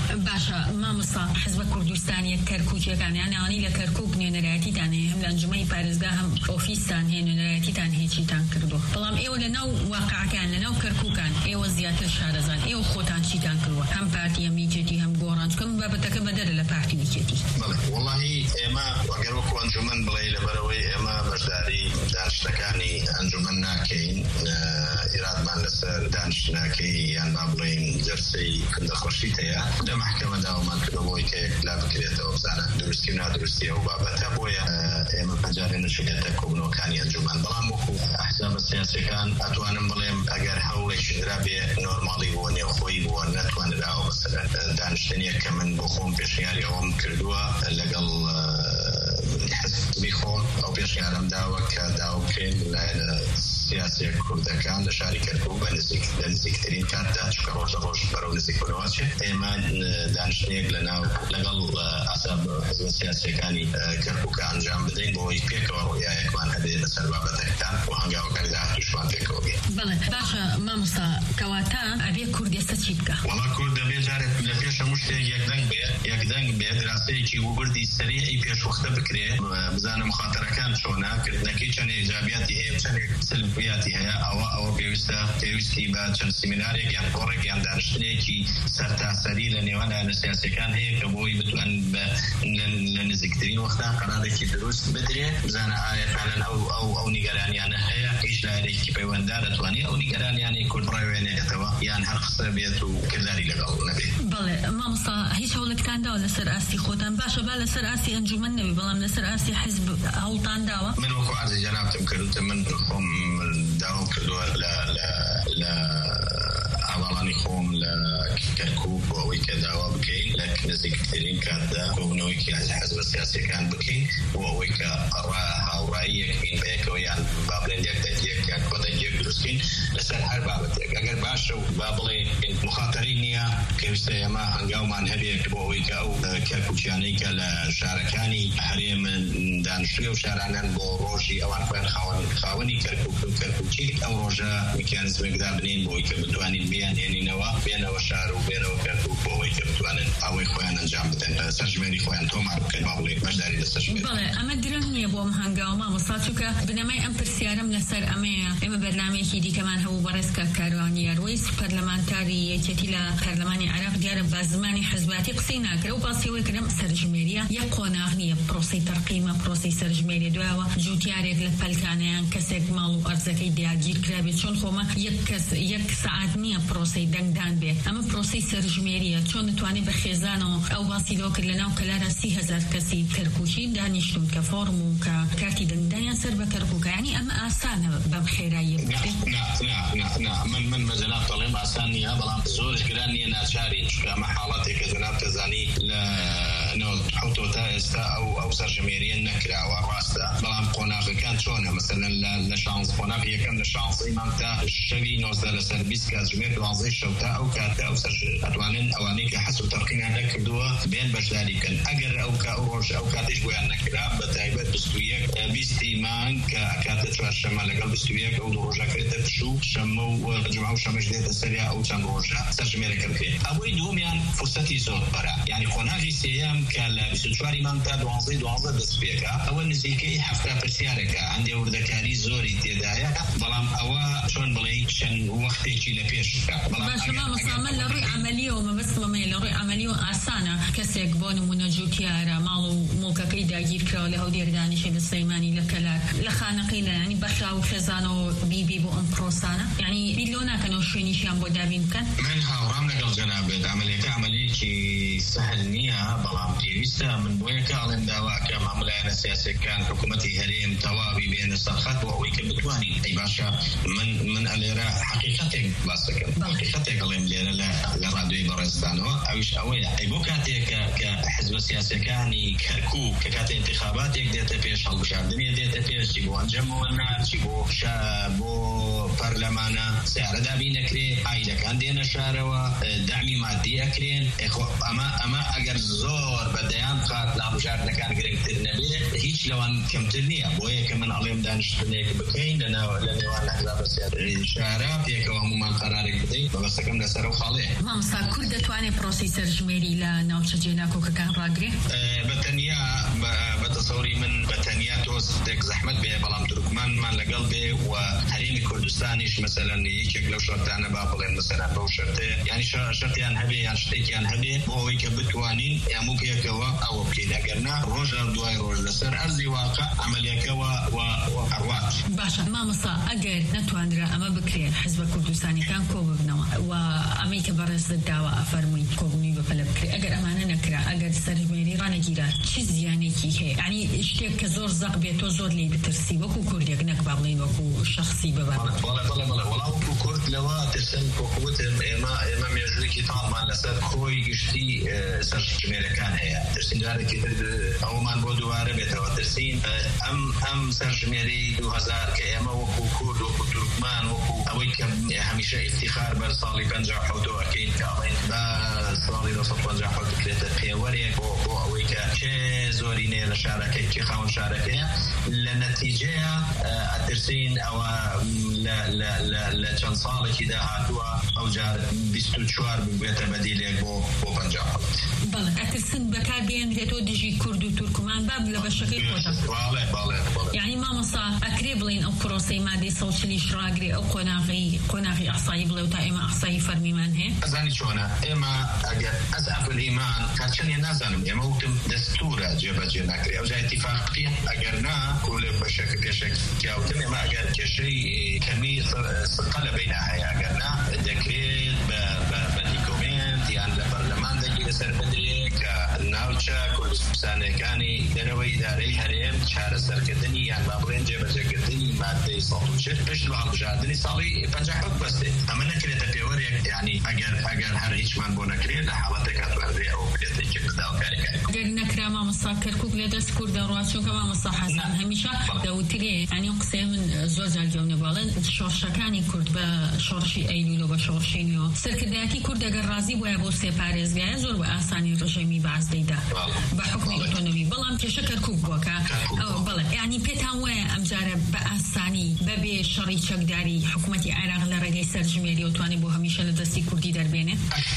باشا ما مصا حزب كردستاني كركوك يعني أنا أني لكركوك نيونراتي تاني هم لانجمعي بارزقا هم أوفيسان هي نيونراتي تاني هي شيء تان كردو بلام إيو لناو واقع كان لناو كركوكان إيو زيادة الشارزان إيو خوتان شيء تان كردو هم بارتي هم ميجتي هم غورانج كم بابتك بدل لبارتي ميجتي والله إما وقالوا أنجمن بلاي لبروي إما بجداري دانشتكاني أنجمن ناكين إيراد مان لسر دانشتناكي يعني بابلين جرسي كندا خرشيتيا ده محكمة داو مان كدو بوي كيك لا بكريتا وبزانا درستينا درستيا وبابتا بويا إما بجارين شكتا كوبنو كاني أنجمن بلاموكو أحزاب السياسي كان أتوانم بليم أجر حولي شدرابي نورمالي بوني أخوي بوان نتوان داو مثلا دانشتنيا كمن بخوم بيشياري هم كردوا لقل حزب بيخون أو بيشيارم داو كداو كين سياسي كردكان لشاركة كوبا نزيك نزيك ترين كارتا شكر روج روج برو نزيك بنواتش إما دانشنيك لنا لقل أسباب حزب السياسي كاني كركوكا أنجام بدين بوي بيك ورؤيا يكمان هذه السبب بتاعتان وهنجا وكان ده تشوان بيك وبي. بله باشا ما مصا كواتا أبي كرد يستشيبك. والله كرد أبي جارك لبيش مشتاق يقدم بيه يقدم بيه دراسة كي وبردي سريع يبيش وقت بكرة بزان مخاطرة كان شونا كردنا كي كان إيجابياتي هي كان سلبياتي هي أو أو بيوستا بيوستي بعد كان سيميناري كان كورك كان دانشتني كي سرتا سري لأني وأنا السياسي كان هي كبوي بتوان لنزكترين وقتها قرارك كي دروس بدري بزان آية فعلا أو أو أو نيجراني أنا هي إيش لا عليك كي بيوندار تواني أو نيجراني يعني كل برايوين يتوا يعني هرقص بيتو كذاري لقوا نبي. بله ما مصا هيش هولك كان داو لسر أسي خوتان باشا بله لسر أسي أنجمن نبي بلام لسر أسي حزب هولتان داوا. من وقوع عز جناب تمكرت من خم داو كدوا لا لا لا عضلاني خوم لا كركوب وويكا وبكين لكن زي كثيرين كان كونويكي عز حزب السياسي كان بكين وويكا راها ورأيك من بيك ويان بابلين يك تجيك يك وتجيك درسكين لسه الحرب بابتك أجر باشە و با بڵێ مخاطری نییە پێویستە ئێمە هەنگاومان هەبێت بۆ ئەوەی کە ئەو کەرکووچیانەی کە لە شارەکانی هەرێم دانیشتووی و شارانان بۆ ڕۆژی ئەوان خۆیان خاوەنی کەرکووک و کەرکووچی ئەو ڕۆژە میکانیزمێکدا بنین بۆ ئەوەی کە بتوانین بیان هێنینەوە بێنەوە شار و بێنەوە کەرکووک بۆ ئەوەی کە بتوانن ئەوەی خۆیان ئەنجام بدەن سەرژمێری خۆیان تۆمار بکەن با بڵێ بەشداری لە سەرژمێری. بەڵێ ئەمە درەنگ نییە بۆم هەنگاوە مامۆستا چونکە بنەمای ئەم پرسیارم لەسەر ئەمەیە ئێمە بەرنامەیەکی دیکەمان هەبوو بەڕێز کاکاروانی یاروەی پەرلەمانتاری یەکێتی لە پەرلەمانی عێراق دیارە بە زمانی حزباتی قسەی ناکرێ و باسیەوەی کردم سەرژمێریە یەک قۆناغ نییە پرۆسەی تەرقیمە پرۆسەی سەرژمێری دوایەوە جوتیارێک لە پەلکانەیان کەسێک ماڵ و ئەرزەکەی داگیر کرابێت چۆن خۆمە یەک کەس یەک سەعات نییە پرۆسەی دەنگدان بێ ئەمە پرۆسەی سەرژمێریە چۆن دەتوانێت بە خێزانەوە ئەو باسی لەوە کرد لەناو کەلارە سی هەزار کەسی کەرکووکی دانیشتون کە فۆرم و کە کارتی دەنگدانیان سەر بە کەرکووکە یعنی ئەمە ئاسانە بەم خێراییە بکرێت. من من بە جەناب دەڵێم ئاسان نییە بەڵام زۆرش گران نییە ناچاری چونکە ئەمە حاڵاتێکە جەناب دەزانی لە حوتۆ تا ئێستا ئەو ئەو سەرژمێریە نەکراوە ڕاستە بەڵام قۆناغەکان چۆنە مەسەلەن لە شانز قۆناغ یەکەم لە شانزەی مانگدا شەوی نۆزدە لەسەر بیست کاتژمێر دوانزەی شەوتا ئەو کاتە ئەو سەر ئەتوانن ئەوانەی کە حەسب و تەرقیمیان نەکردووە بێن بەشداری بکەن ئەگەر ئەو کا ئەو ڕۆژ ئەو کاتیش بۆیان نەکرا بە تایبەت بیست و یەک بیستی مانگ کە کاتە چوارشەمە لەگەڵ بیست و یەک ئەو دوو ڕۆژە کرێتە پشوو شەمە و جومعە و شەمەش دێتە سەریا ئەو چەند ڕۆژە سەرژمێرەکە بکرێت. ئەوەی دووەمیان فرسەتی زۆر بەرە یعنی قۆناغی سێیەم کە لە بیست و چواری مانگدا دوانزەی دوانزە دەست پێکە ئەوە نزیکەی هەفتا پرسیارەکە هەندێ وردەکاری زۆری تێدایە بەڵام ئەوە چۆن بڵێ چەند وەختێکی لە پێشکە باشما مەسامە لە ڕووی عەمەلیەوە مەبەستمەمەیە لە ڕووی عەمەلیەوە ئاسانە کەسێک بۆ نمونە جوتیارە ماڵ و مڵکەکەی داگیر کراوە لە هەولێر دانیشێ لە سلەیمانی لە کەلار لە خانەقەی لە ینی بەخرا و خێزانەوە بیبی بۆ ئەم پرۆسانە یعنی بیلۆ ناکەنەوە شوێنیشیان بۆ دابین بکەن. من هاوڕام لەگەڵ جەنابێت عەمەلیەکە عەمەلیەکی سەهل نییە بەڵام پێویستە من بۆیە کاڵێم داواکە مامەلایەنە سیاسیەکان حکوومەتی هەرێم تەواوی بێنە سەرخەت بۆ ئەوەی کە بتوانین ئەی باشە من من ئەلێرە حەقیقەتێک باس دەکەم حەقیقەتێک دەڵێم لێرە لە ڕادیۆی بەڕێزستانەوە ئەویش ئەوەیە ئەی بۆ کاتێکە کە حزبە سیاسیەکانی کەرکووک کە کاتێ انتخاباتێک دێتە پێش هەڵبژاردنێ دێتە پێش چی بۆ ئەنجەمەوە ناچی بۆ بۆ پەرلەمانە سیارە دابی نەکرێ ئایلەکان دێنە شارەوە دامی مادی ئەکرێن ئەمە ئەمە ئەگەر زۆر بەدەیان قات لابژاردنەکان گرنگتر نەبێ هیچ لەوان کەمتر نییە بۆیە کە من ئەڵێم دانیشتنێک بکەین لەناو لە نێوان ئەحزاب سیاسی شارە پێکەوە هەمومان قەرارێک بدەین بەبەستەکەم لەسەر ئەو خاڵێ. مامۆستا کورد دەتوانێت پرۆسی سەرژمێری لە ناوچە جێناکۆکەکان ڕاگرێت؟ بەتەنیا بەتەسەوری من بەتەنیا تۆستێک زەحمەت بێ بەڵام تورکمانمان لەگەڵ بێ و هەرێمی کوردستانیش مەسەلەن یەکێک لەو شەرتانە با بڵێن مەسەلەن بەو شەرتەیە یعنی شەرتیان هەبێ یان شتێکیان هەبێ بۆ ئەوەی کە بتوانین هەموو پێکەوە ئەوە بکەین ئەگەرنا ڕۆژە دوای ڕۆژ لەسەر ئەرزی واقع عەمەلیەکەوە و هەڕوات. باشە مامۆستا ئەگەر نەتوانرا ئەمە بکرێن حزبە کوردستانیەکان کۆ ببنەوە و ئەمەی کە بەڕێزت داوە ئەفەرمووی کۆبوونی بەپەلە بکرێت ئەگەر ئەمانە نەکرا ئەگەر سەرژمێری ڕانەگیرا چی زیانێکی هەیە یعنی شتێک کە زۆر زەق بێت تۆ زۆر لێی بترسی وەکو کوردێک نەک با بڵێن وەکو شەخصی ببات. بەڵێ بەڵێ بەڵێ وەڵام وەکو کورد لەوە ترسن وەکوتم ئێمە ئێمە مێژوویەکی تاڵمان لەسەر خۆی گشتی سەرژمێرەکان هەیە ترسین جارێکی تر ئەومان بۆ دووارە بێتەوە ترسین ئەم ئەم سەرژمێری دوو هەزار کە ئێمە وەکو کورد وەکو تورکمان وەکو ئەوەی کە هەمیشە ئیفتیخار بەر ساڵی پەنجا حەوتەوە ئەکەین کاڵێن بە ساڵی نۆ سەد و پەنجا حەوت بکرێتە پێوەرێک بۆ بۆ ئەوەی کە چێ زۆری نێ لە شارەکەی چێ خاوەن شارەکەیە لە نەتیجەیە ئەترسین ئەوە لە چەند ساڵێکی داهاتووە ئەو جار بیست و چوار ببێتە بەدیلێک بۆ بۆ پەنجا حەوت. بەڵێ ئەترسن بەکار بێنرێتەوە دژی کورد و تورکمان باب لە بەشەکەی خۆتە. بەڵێ بەڵێ یعنی مامۆستا ئەکرێ بڵین ئەو پرۆسەی مادەی سەد و چلیش ڕاگرێ ئەو قۆناغی قۆناغی ئەحسایی بڵێ و تا ئێمە ئەحسایی فەرمیمان هەیە؟ ئەزانی چۆنە ئێمە ئەگەر ئەزعف الئیمان کارچەنێ نازانم ئێمە وتم دەستورە جێبەجێ ناکرێ ئەو جای اتفاق بکەین ئەگەر نا کۆلێ بەشێک پێشێک کیاوتم ئێمە ئەگەر کێشەی کەمی سقە لە بینە هەیە ئەگەر نا دەکرێت بە دیکۆمنت یان لە پەرلەمان دەگی لەسەر بدرێ کە ناوچە کوردستانەکانی دەرەوەی ئیدارەی هەرێم چارەسەرکردنی یان با بڵێن جێبەجێکردنی مادەی سەد و چل پشت بە هەڵبژاردننی ساڵی پەنجا حوت بەستێ ئەمە نەکرێتە پێوەرێک یعنی ئەگەر ئەگەر هەر هیچمان بۆ نەکرێت لە حاڵەتێکا توانرێ ئەو بێتێکی بدا و کارێکاری ئەگەر نەکرا مامۆستا کەرکووک لە دەست کوردە ڕواچووکە مامۆستا حەسەن هەمیشە دەوترێ ئەنی قسەی من زۆر جار گەونە باڵێن شۆڕشەکانی کورد بە شۆڕشی ئەیلول و بە شۆڕشی نیۆ سەرکردایەتی کورد ئەگەر ڕازی بۆیە بۆ سێ پارێزگایە زۆر بە ئاسانی ڕژەمی باز دەیدا بە حکمی ئۆتۆنۆمی بەڵام کێشە کەرکووک بووەکە بەڵێ یعنی پێتان وایە ئەمجارە بە ئاسانی بەبێ شەڕی چەکداری حکوومەتی عێراق لە ڕێگەی سەرژمێری ئەوتوانێ بۆ هەمیشە لە دەستی کوردی دەربێنێ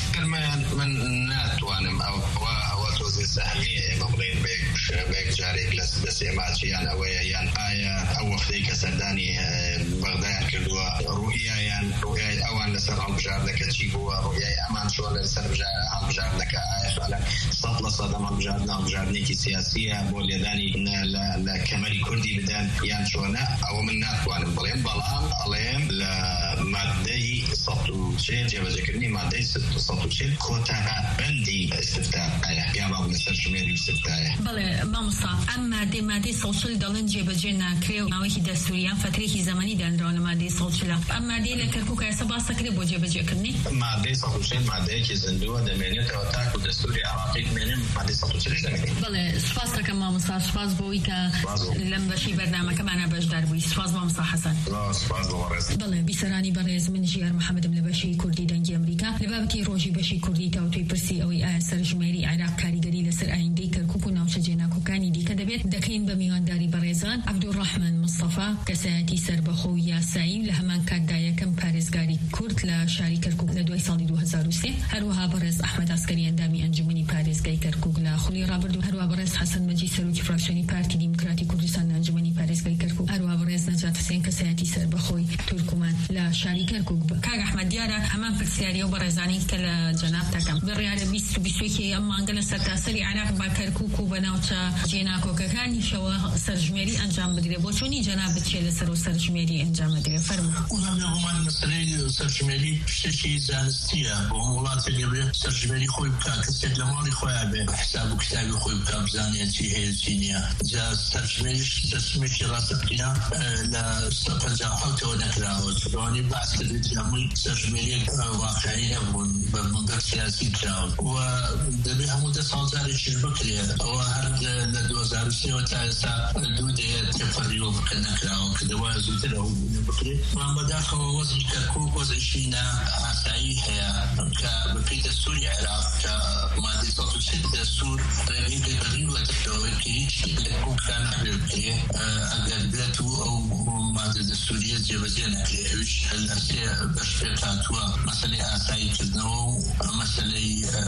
من ناتوانم ئەوە تۆزی سەهمیە ئێمە بڵێن بەیەک جارێک لە دەسێ ماچیان ئەوەیە یان ئایا ئەو وەختەی کە سەردانی بەغدایان کردووە ڕوئیایان ڕوئیای ئەوان لەسەر هەڵبژاردنەکە چی بووە ڕوئیای ئەمان چۆن لەسەر هەڵبژاردنەکە ئایا سوالەن سەد لە سەد هەڵبژاردن هەڵبژاردنێکی سیاسیە بۆ لێدانی لە کەمەری کوردی بدەن یان چۆنە ئەوە من ناتوانم بڵێم بەڵام ئەڵێم لە مادەی سەد و چل جێبەجێکردنی مادەی سەد و چل کۆتاها بەندی استفتاءە یا باڵ لەسەر ژمێری استفتاءە بەڵێ مامۆستا ئەم مادەی مادەی سەد و چل دەڵێن جێبەجێ ناکرێ و ماوەیەکی دەستوریان فترێکی زەمانی دانراوە لە مادەی سەد و چل ئەم مادەی لە کەرکووک ئێستا باس دەکرێت بۆ جێبەجێکردنی مادەی سەد و چل مادەیەکی زیندووە دەمێنێتەوە تاکو دەستوری عراقی دەمێنێت مادەی سەد و چل دەمێنێت بەڵێ سوپاس دەکەم مامۆستا سوپاس بۆی کە لەم بەشی بەرنامەکەمانە بەشدار بووی سوپاس مامۆستا حەسەن سوپاس بەڕێز بەڵێ بیسەرانی بەڕێز من ژیار محەممەدم لە بەشی کوردی دەنگی ئەمریکا لە بابەتی ڕۆژی بەشی کوردی تاوتوی پرسی ئەوەی ئایا سەرژمێری عێراق کاریگەری لەسەر ئایندەی کەرکووک و ناوچە جێناکۆکانی دیکە دەبێت دەکەین بە میوانداری بەڕێزان عەبدوڕەحمان مستەفا کەسایەتی سەربەخۆ و یاسایی لە هەمان کاتدا یەکەم پارێزگاری کورد لە شاری کەرکووک لە دوای ساڵی دوو هەزار و سێ هەروەها بەڕێز ئەحمەد عەسکەری ئەندامی ئەنجومەنی پارێزگای کەرکووک لە خوڵی ڕابردوو هەروەها بەڕێز حەسەن مەجید سەرۆکی فراکسیۆنی پارتی دیموکراتی کوردستان لە ئەنجومەنی پارێزگای کەرکووک هەروەها بەڕێز نەجات حوسێن کەسایەتی سەربەخۆی تورکمان لە شاری کەرکووک کاک ئەحمەد دیارە هەمان پرسیاریە و بەڕێزانی کە لە جەناب دەکەم بڕیارە بیست و بیست و یەکی ئەم مانگە لە سەرتاسەری عێراق با کەرکووک و بەناوچە جێناکۆکەکانیشەوە سەرژمێری ئەنجام بدرێ بۆ چۆنی جەناب بچێ لەسەر و سەرژمێری ئەنجام بدرێ فەرموو وڵام مەسەلەی سەرژمێری شتێکی زانستیە بۆ وڵاتێک دەبێت سەرژمێری خۆی بکات کەسێک لە ماڵی خۆیان بێ حساب و کتابی خۆی بکات بزانێت چی هەیە چی نییە جا سەرژمێریش دەستمێکی ڕاستەقینە لە سەد و پەنجا و حەوتەوە نەکراوە چۆنی باس کردێت هەمووی سەرژمێریەک واقعی هەبوون بە منبەر سیاسی کراون و دەبێت هەموو دە ساڵ جارێکیش بکرێت ئەوە هەر لە دوو هەزار و سێەوە تا ئێستا دوو دەیە تێپەڕیوە بکە نەکراوە کە دەوایە زووتر ئەو بکرێت وان بەداخەوە وەزی کەرکووک وەزیشی ئاسایی هەیە کە بەپێی دەستوری عێراق کە مادەی سەد و چل دەستور ڕێگەی پێبەریوە دەکەوە کە هیچ کەرکووکان نەبێ بکرێ ئەگەر بێت و ئەو مادە دەستوریە جێبەجێ نەکرێ ئەویش لە سێ بەش پێ هاتووە مەسەلەی ئاساییکردنەوە و مەسەلەی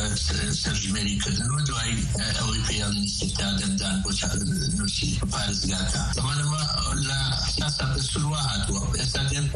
سەرژمێریکردنەوە دوای ئەوەی پێیاڵی استفتا دەمدان بۆ نووسی پارێزگاکە ئەمانەوە لە ئاساسا دەستور وا هاتووە ئێستا دێن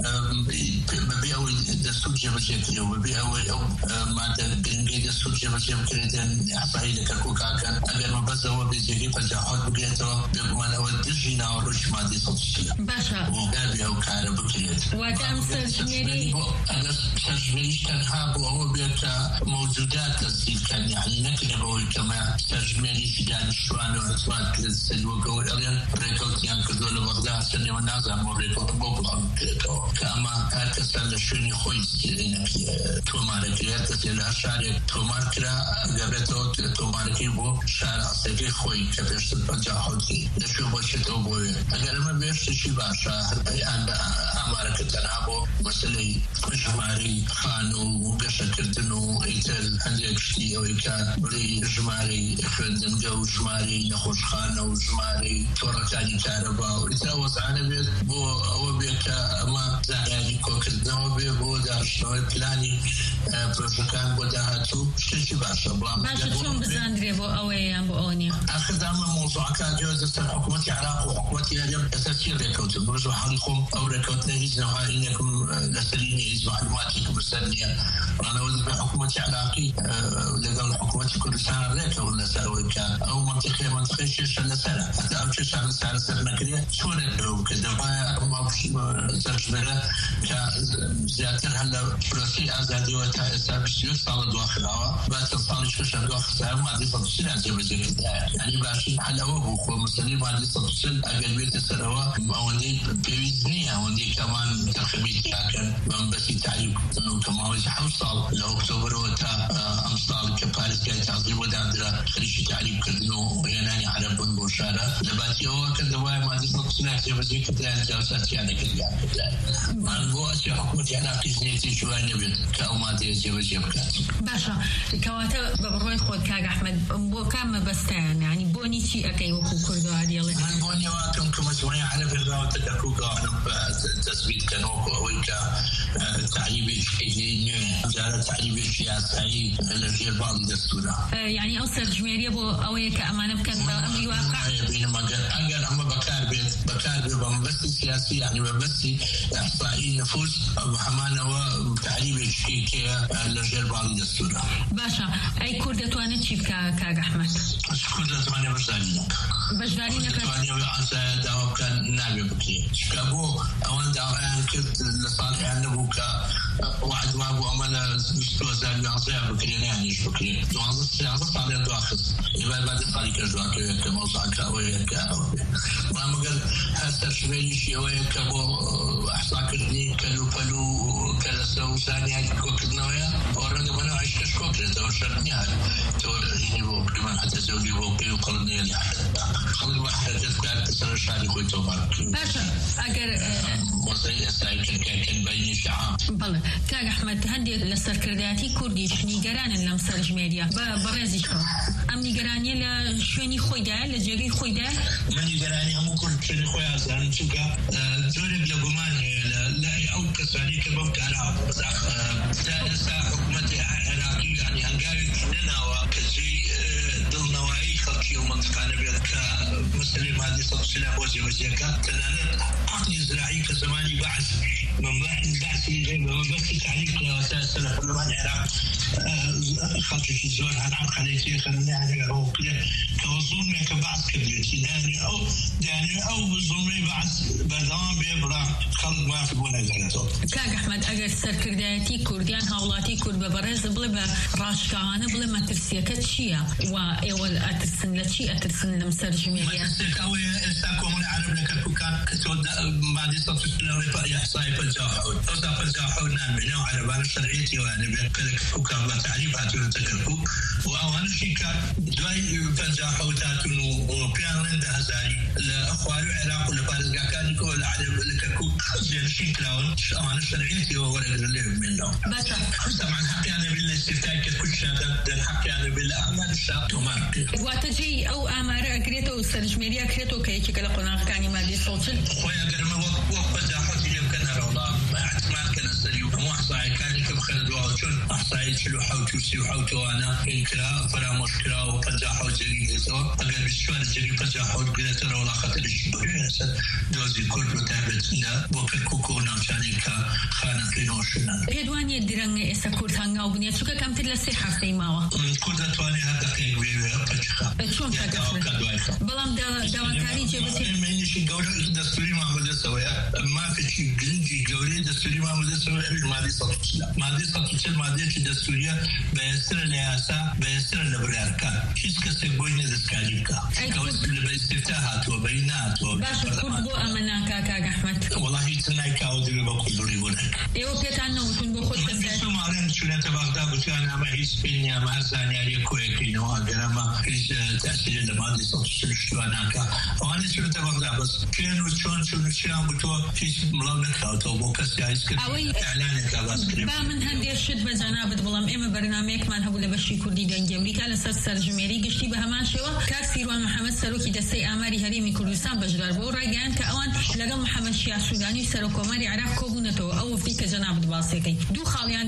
بەبێ ئەوەی دەستور جێبەجێ کرێ و بەبێ ئەوەی ئەو مادە گرنگەی دەستور جێبەجێ بکرێتن ئاسایی لە کەرکووکاکەن ئەگەر مەبەستەوە بێجێگەی پەنجا حەوت بگرێتەوە بێگومانەوە دژی ناوەڕۆژی مادەی سەد و چل باشە بۆ ئەو کارە بکرێت واتە ئەم سەرژمێری ئەگەر سەرژمێریش تەنها بۆ ئەوە بێت کە مەوجودات تەسجیلکەن یعنی نەکرێ بەوەی کەمە سەرژمێریشی دانیشتوانەوە سوات کرد سەدوەکەوە ئەڵێن ڕێکەوتیان کردووە لە بەغدا سەرنێوە نازانم بۆ ڕێکەوت بۆ بڵاو بکرێتەوە کە ئەمە هەر کەسە لە شوێنی خۆی تۆمارەکرێت کەسێ لە هەر شارێک تۆمار کرا گەبێتەوە تۆمارەکەی بۆ شار ئاسەکەی خۆی کە پێشتر پەنجا حەوتی لەشوێ بۆچێتەوە بۆیە ئەگەر ئەمە بێشتێکی باشە هەربەیان بە ئامارەکە تەنها بۆ مەسەلەی ژمارەی خان و گەشەکردن و ئیتر هەندێک شتی ئەوەی کە بڵێ ژمارەی خوێندنگە و ژمارەی نەخۆشخانە و ژمارەی تۆڕەکانی کارەبا و ئیتر وەزعانە بێت بۆ ئەوە بێت کە ئەمە زانیاری کۆکردنەوە بێ بۆ داشتنەوەی پلانی پرۆژەکان بۆ داهاتوو شتێکی باشە بڵام باشە چۆن بزاندرێ بۆ ئەوەیان بۆ ئەوە نییە ئاخردامە مۆزوعەکە جۆز سەر حکوومەتی عێراق و حکوومەتی هەرێم ئەسەر چی ڕێکەوتن بۆ ژۆ حەڵی خۆم ئەو ڕێکەوتنە هیچ نەوایینێکم لەسەری نیە هیچ معلوماتێکم بسنية أنا وذ حكومة عراقي لقال حكومة كردستان ريكا ولا سلوي كان أو منطقة منطقة شيش ولا سنة حتى أو شيش على سنة سنة كذا شو نبغى كذا ما ما بش ترجمة كزيادة هلا بروسي أزادي وتأسيس بيوت على دواخلها بس صار شو شو دواخلها ما عندي صدق زي زي كذا يعني باشين حلا وهو مسلم ما عندي صدق أقل سنوات أولي بيزني أولي كمان تخميس كان من بس تعليق إنه كمان هو حوصل لأكتوبر وتا أمصال كبارس كان تعذيب ودادرة خليش تعليق كأنه يناني على بن بوشارة لباتي هو كدواء ما دي صناعة بس كتير جالسات يعني كذا ما هو أشياء حكومة يعني قيسنيتي شوية نبي كأوما دي جب جب كات باشا كواتا بروي خود كاج أحمد وكم بستان يعني بوني شيء أكيد وكو كردو عادي الله من بوني واكم كمجموعة على بالله تكاكوكا أنا تثبيت كانوكو ويكا تعليم إجتماعي جال تعليم سياسي الذي بعض الدستورة يعني أصل جمهورية بو أوي كأمانة كان بأمر واقع بينما قال قال أما بكار بيت بكار بيت بمبسط سياسي يعني بمبسط إحصائي نفوس وحمانة وتعليم إجتماعي الذي بعض الدستورة باشا أي كردة توانت شيف كاج أحمد كردة توانت بجدارينك بجدارينك توانت عسى دعوة كان نابي بكي شكابو أوان دعوة كنت لصالح نبوكا وعد وابو أمانة مستوزان بعصيها بكري نعنيش بكري دوانت السياسة على دواخل يبقى بعد صالح كجواك كموضوع كأوي كأوي وما قال هسه شوي شيء ويا كبو أحصاء كردي كلو بلو كلا سو ثانية كوكدنا ويا ورنا بنا عيش كشكوكرة توشرني هذا تور يعني بو كمان حتى زوجي بو كيو قلني اللي خلي واحد تذكر تسر شاري خوي تومار باشا أجر وصي أساي كان كان بيني شعام بله كاج أحمد هندي لسر كرداتي كردي شني جران اللمسر جميريا برازي شو أمني جراني لا شوني خويدا لجري خويدا مني جراني أمو كل شوني خويا زان شوكا زوري بلا جماني لا أو كسرني كباب كعرب بس سا حكومة عراقي يعني هنجاري لنا وكزي ضل نواعي خلقي ومنطقة نبيل كمسلم هذه صوت سلاح وزي وزيكا تنانت عقلي زراعي كزماني بعث من بعد البعث من بس تعليق لأساس سنة برلمان العراق خلقي الزور عن عم خليتي خلني يعني هو كده كوظون ما كبعث كبلتي يعني أو يعني أو ظلمي بعث برلمان بيبرع خلق ما يحبون زرنته كاج أحمد أجر سر كرداتي كرديان هولاتي كرد ببرز بلا براشكانة بلا ما ترسيه كتشيا وأول أترسن لشيء أترسن لمسر جميليا استكاوي استكاوي من عرب لك كوكان كتود ما دي صوت لوري يحصاي فجاحود أو فجاحود نعم بناء على بان شرعيتي وأنا بكذا كوكان ما تعريف هاتون تكركو وأنا شيكا دواي فجاحود هاتون وبيان لندا هزاري لأخوار العراق ولا بارز كان يقول على لك كوك زين شيكلاون أنا شرعيتي ولا اللي منه بس طبعا حقي أنا بالاستفتاء كل شهادة حقي أنا بالأعمال الشاب تمام واتجي أو أمارة أكريتو سرجميريا أكريتو كي كلا قناع كاني ما دي صوتل خويا قرمه وقت جاحوت اللي بكنا رولا ما احتمال كان السريو مو أحصائي كان كم خلد واوتشون أحصائي شلو حوتو سيو حوتو أنا إنكرا فلا مشكلة وقت جاحوت جري سوا أقل بشوار جري فجاحوت قلت رولا خطر الشبكة دوزي كل متابت لا بوكل كوكونا شانيكا خانة لنوشنا هدواني الدرنج إسا كورتانغا وبنيت شو كم تلا سحر في ماوا كورتا تواني هذا كين ويا بتشخا شلون كذا بلام دا داوكاري جبتي ما إني جوري دستوري ما بدي سويا ما في شيء جندي جوري دستوري ما بدي سويا ما دي صوتلا ما دي صوتلا ما دي شيء دستورية بيسر الياسا بيسر البريركا شيء كسر بوينة دسكاليكا كوس اللي بيستفتاحات وبينات باش كل بو أمانة كاج أحمد والله تنايك أودي بقول دوري بونك إيوه كتانو وتن بخود كسر ما عرفت شو نتبغى بكان ما هي سبينيا ما زاني عليه كويكينو أجرما إيش تأثير لما دي صوت شو أنا كا وأنا شو نتبغى بس كانوا شون شو نشيان بتوع إيش ملامك أو تو بكسر عايز كده إعلانك بس كده بامن هندي الشد بجنابة بلام إما برنامج من هقول بشي كردي دنج أمريكا لسر سرجميري قشتي بهمان شوا كاكسير ومحمد سروكي دستي أماري هريمي كردستان بجدار بو راجعان كأوان لقى محمد شيع سوداني سروكو ماري عراق كوبونتو أو في كجنابة باسيكي دو خاليان دوا كرد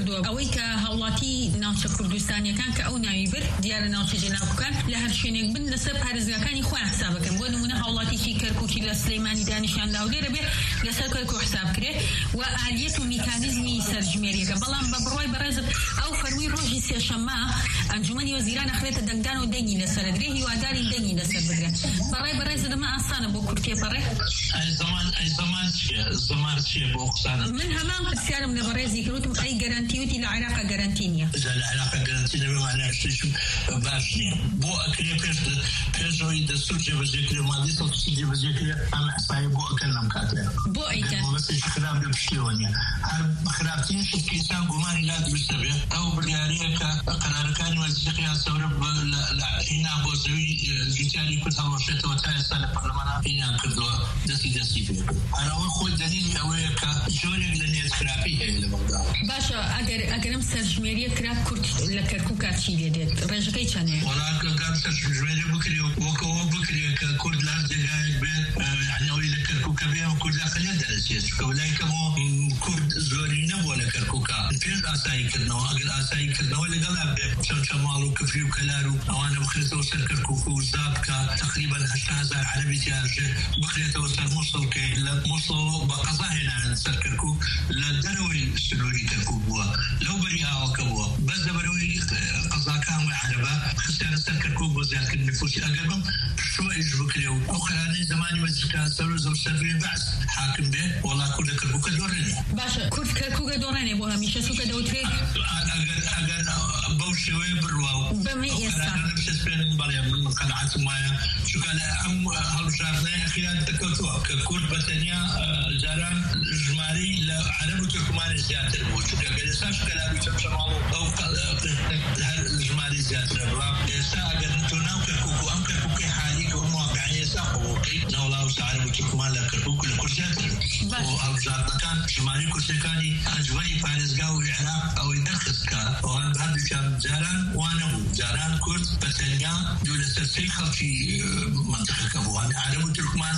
کردووە ئەوەی کە هەوڵاتی ناوچە کوردستانیەکان کە ئەو ناوی بر دیارە ناوچە جێناوەکان لە هەر شوێنێک بن لەسەر پارێزگاکانی خۆیان حسابەکەن بۆ نمونە هەوڵاتێکی کەرکووکی لە سلەیمانی دانیشان لاولێرە بێ لەسەر کەرکوو حساب کرێ و ئالیەت و میکانیزمی سەرژمێریەکە بەڵام بە بڕوای بەڕێزت ئەو فەرمووی ڕۆژی سێشەممە ئەنجومەنی وەزیران ئەخرێتە دەنگدان و دەنگی لەسەر درێ هیواداری دەنگی لەسەر بگرێت بەڕای بەڕێزت ئەمە ئاسانە بۆ کورد تێپەڕێ ئەی زەمان ئەی زەمان چییە زەمان چییە بۆ قسانە من هەمان پرسیارم لە بەڕێزی کردوتم ئەی گەرانتیوتی لە عێراقا گەرانتی نییە لە عێراقا گەرانتی نەبێ مانای شتێکی باش نییە بۆ ئەکرێ پێش پێشەوەی دەستور جێبەجێکرێ مادی سەڵکی جێبەجێکرێ ئەم ئەحسایی بۆ ئەکەن لەم کاتەیە بۆ ئەیکەن بەسێکی خراپ لە پشتیەوە نییە هەر خراپترین شت کە ئینسان گومانی لا دروستە بێ ئەو بڕیارەیە کە قەرارەکانی وەزیرەکەیان سەورە لە هینا بۆ زەوی جوتیاری کورد هەڵوەشێتەوە تا ئێستا لە پەرلەمانە هینیان کردووە دەستی دەستی پێ هەرەوە خۆی دەلیلی ئەوەیە کە جۆرێک لە نێت خراپی هەیە لە بەغدا باشە ئەگەر ئەگەرم سەرژمێریە کرا کورد لە کەرکووکا چی لێ دێت ڕێژەکەی چەندەیە وەڵام سەرژمێری بکرێ وەکەوە بکرێ کە کورد لە جێگایەک بێت یعنی ئەوەی لە کەرکووکە بێ ئەو کورد لەقەلێ دەرەچێت چونکە وەلایکەمەوە کورد زۆری نەبووە لە کەرکووکە پێش ئاساییکردنەوە ئەگەر ئاساییکردنەوە لەگەڵا بێ چەمچەماڵ و کفری و کەلار و ئەوانە بخرێتەوە سەر کەرکووک و زابکە تقریبا هەشتا هەزار عەرەبی تیاژێ بخرێتەوە سەر مووسڵ کە لە مووسڵ بە قەزا هێنان سەر کەرکووک لە دەرەوەی سنووری کەرکووک بووە لەو بەری ئاوەکە بووە بەس لەبەرەوەی قەزاکان و عەرەبە خستیانە سەر کەرکووک بۆ زیادکردنی نفوسی ئەگەر بم پشتوەیش بکرێ و ئەو خەرانەی زمانی وەزیرکردن سەر زەو سەروێ بەعس حاکم بێ وەڵا کورد لە کەرکووکە دۆڕێنێ باشە کورد کەرکووکە دۆڕێنێ بۆ هەمیشە سوکە دەوترێت ئەگەر ئەگەر بەو شێوەیە بڕوا و بەمەی ئێستا بسێن بەڵێ من قەنەعەتم وایە چونکە لە ئەم هەڵبژاردنەی ئەخیران دەکەوتووە کە کورد بەتەنیا جاران ژماری لە عەرەب و تورکمانی زیاتر بوو چونکە گەر ئێستاش کەلار و چەمچەماڵ و ئەو هەر ژماری زیاترە بڵام ئێستا ئەگەر تۆ ناو کەرکووک و ئەم کەرکووکەی حالی کە ئەم واقعی ئێستا خۆوەکەی ناوڵاو عەرەب و تورکمان لە کەرکووک لە کورد زیاتر و هەڵبژاردنەکان ژماری کورسەکانی ئەنجومەنی پارێزگا و عێراق ئەوەی دەرخست کە ئەوان هەردووکیان جاران وانە بوو جاران کورد بەتەنیا دوو لە سەرسەی خەڵکی منتیقەکە بووان عەرەب و تورکمان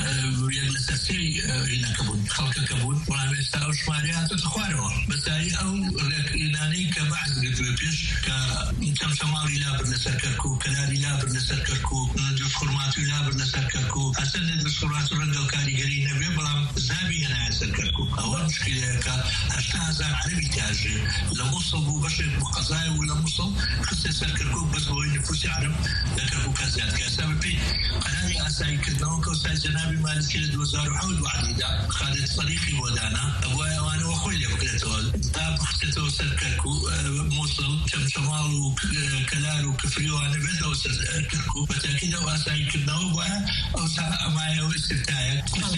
یەک لە سەرسەی هینەکە بوون خەڵکەکە بوون بەڵام ئێستا ئەو ژمارە هاتۆتە خوارەوە بەسایی ئەو ڕێکهێنانەی کە بەعز گرتووە پێش کە چەمچەماڵی لابر لەسەر کەرکووک کەلاری لابر لەسەر کەرکووک دروستخورماتوی لابر لەسەر کەرکووک هەستن لە دروستخورمات و ڕەنگەڵ کاریگەری نەبێ بەڵام زابی هێنایە سەر کەرکووک ئەوە مشکلەیە کە هەشتا هەزار عەرەبی تیاژێ لە مووسڵ بوو بەشێک بوو قەزایە و لە مووسڵ خستێ سەر کەرکووک بەس بەوەی نفوسی عەرەب لە کەرکووکە زیاد کە ئێستا بەپێی قەراری ئاساییکردنەوە کە ئەستای جەنابی مالکی لە دوو هەزار و حەوت وعدیدا خالد سەریقی بۆ دانا ئەوە ئەوانەوە خۆی لێ بکرێتەوە تا بخستێتەوە سەر کەرکووک مووسڵ چەمچەماڵ و کەلار و کفری وانە بێتەوە سەر کەرکووک بەتاکید ئەو ئاساییکردنەوە وایە ئەو ئەمایەوە استفتایە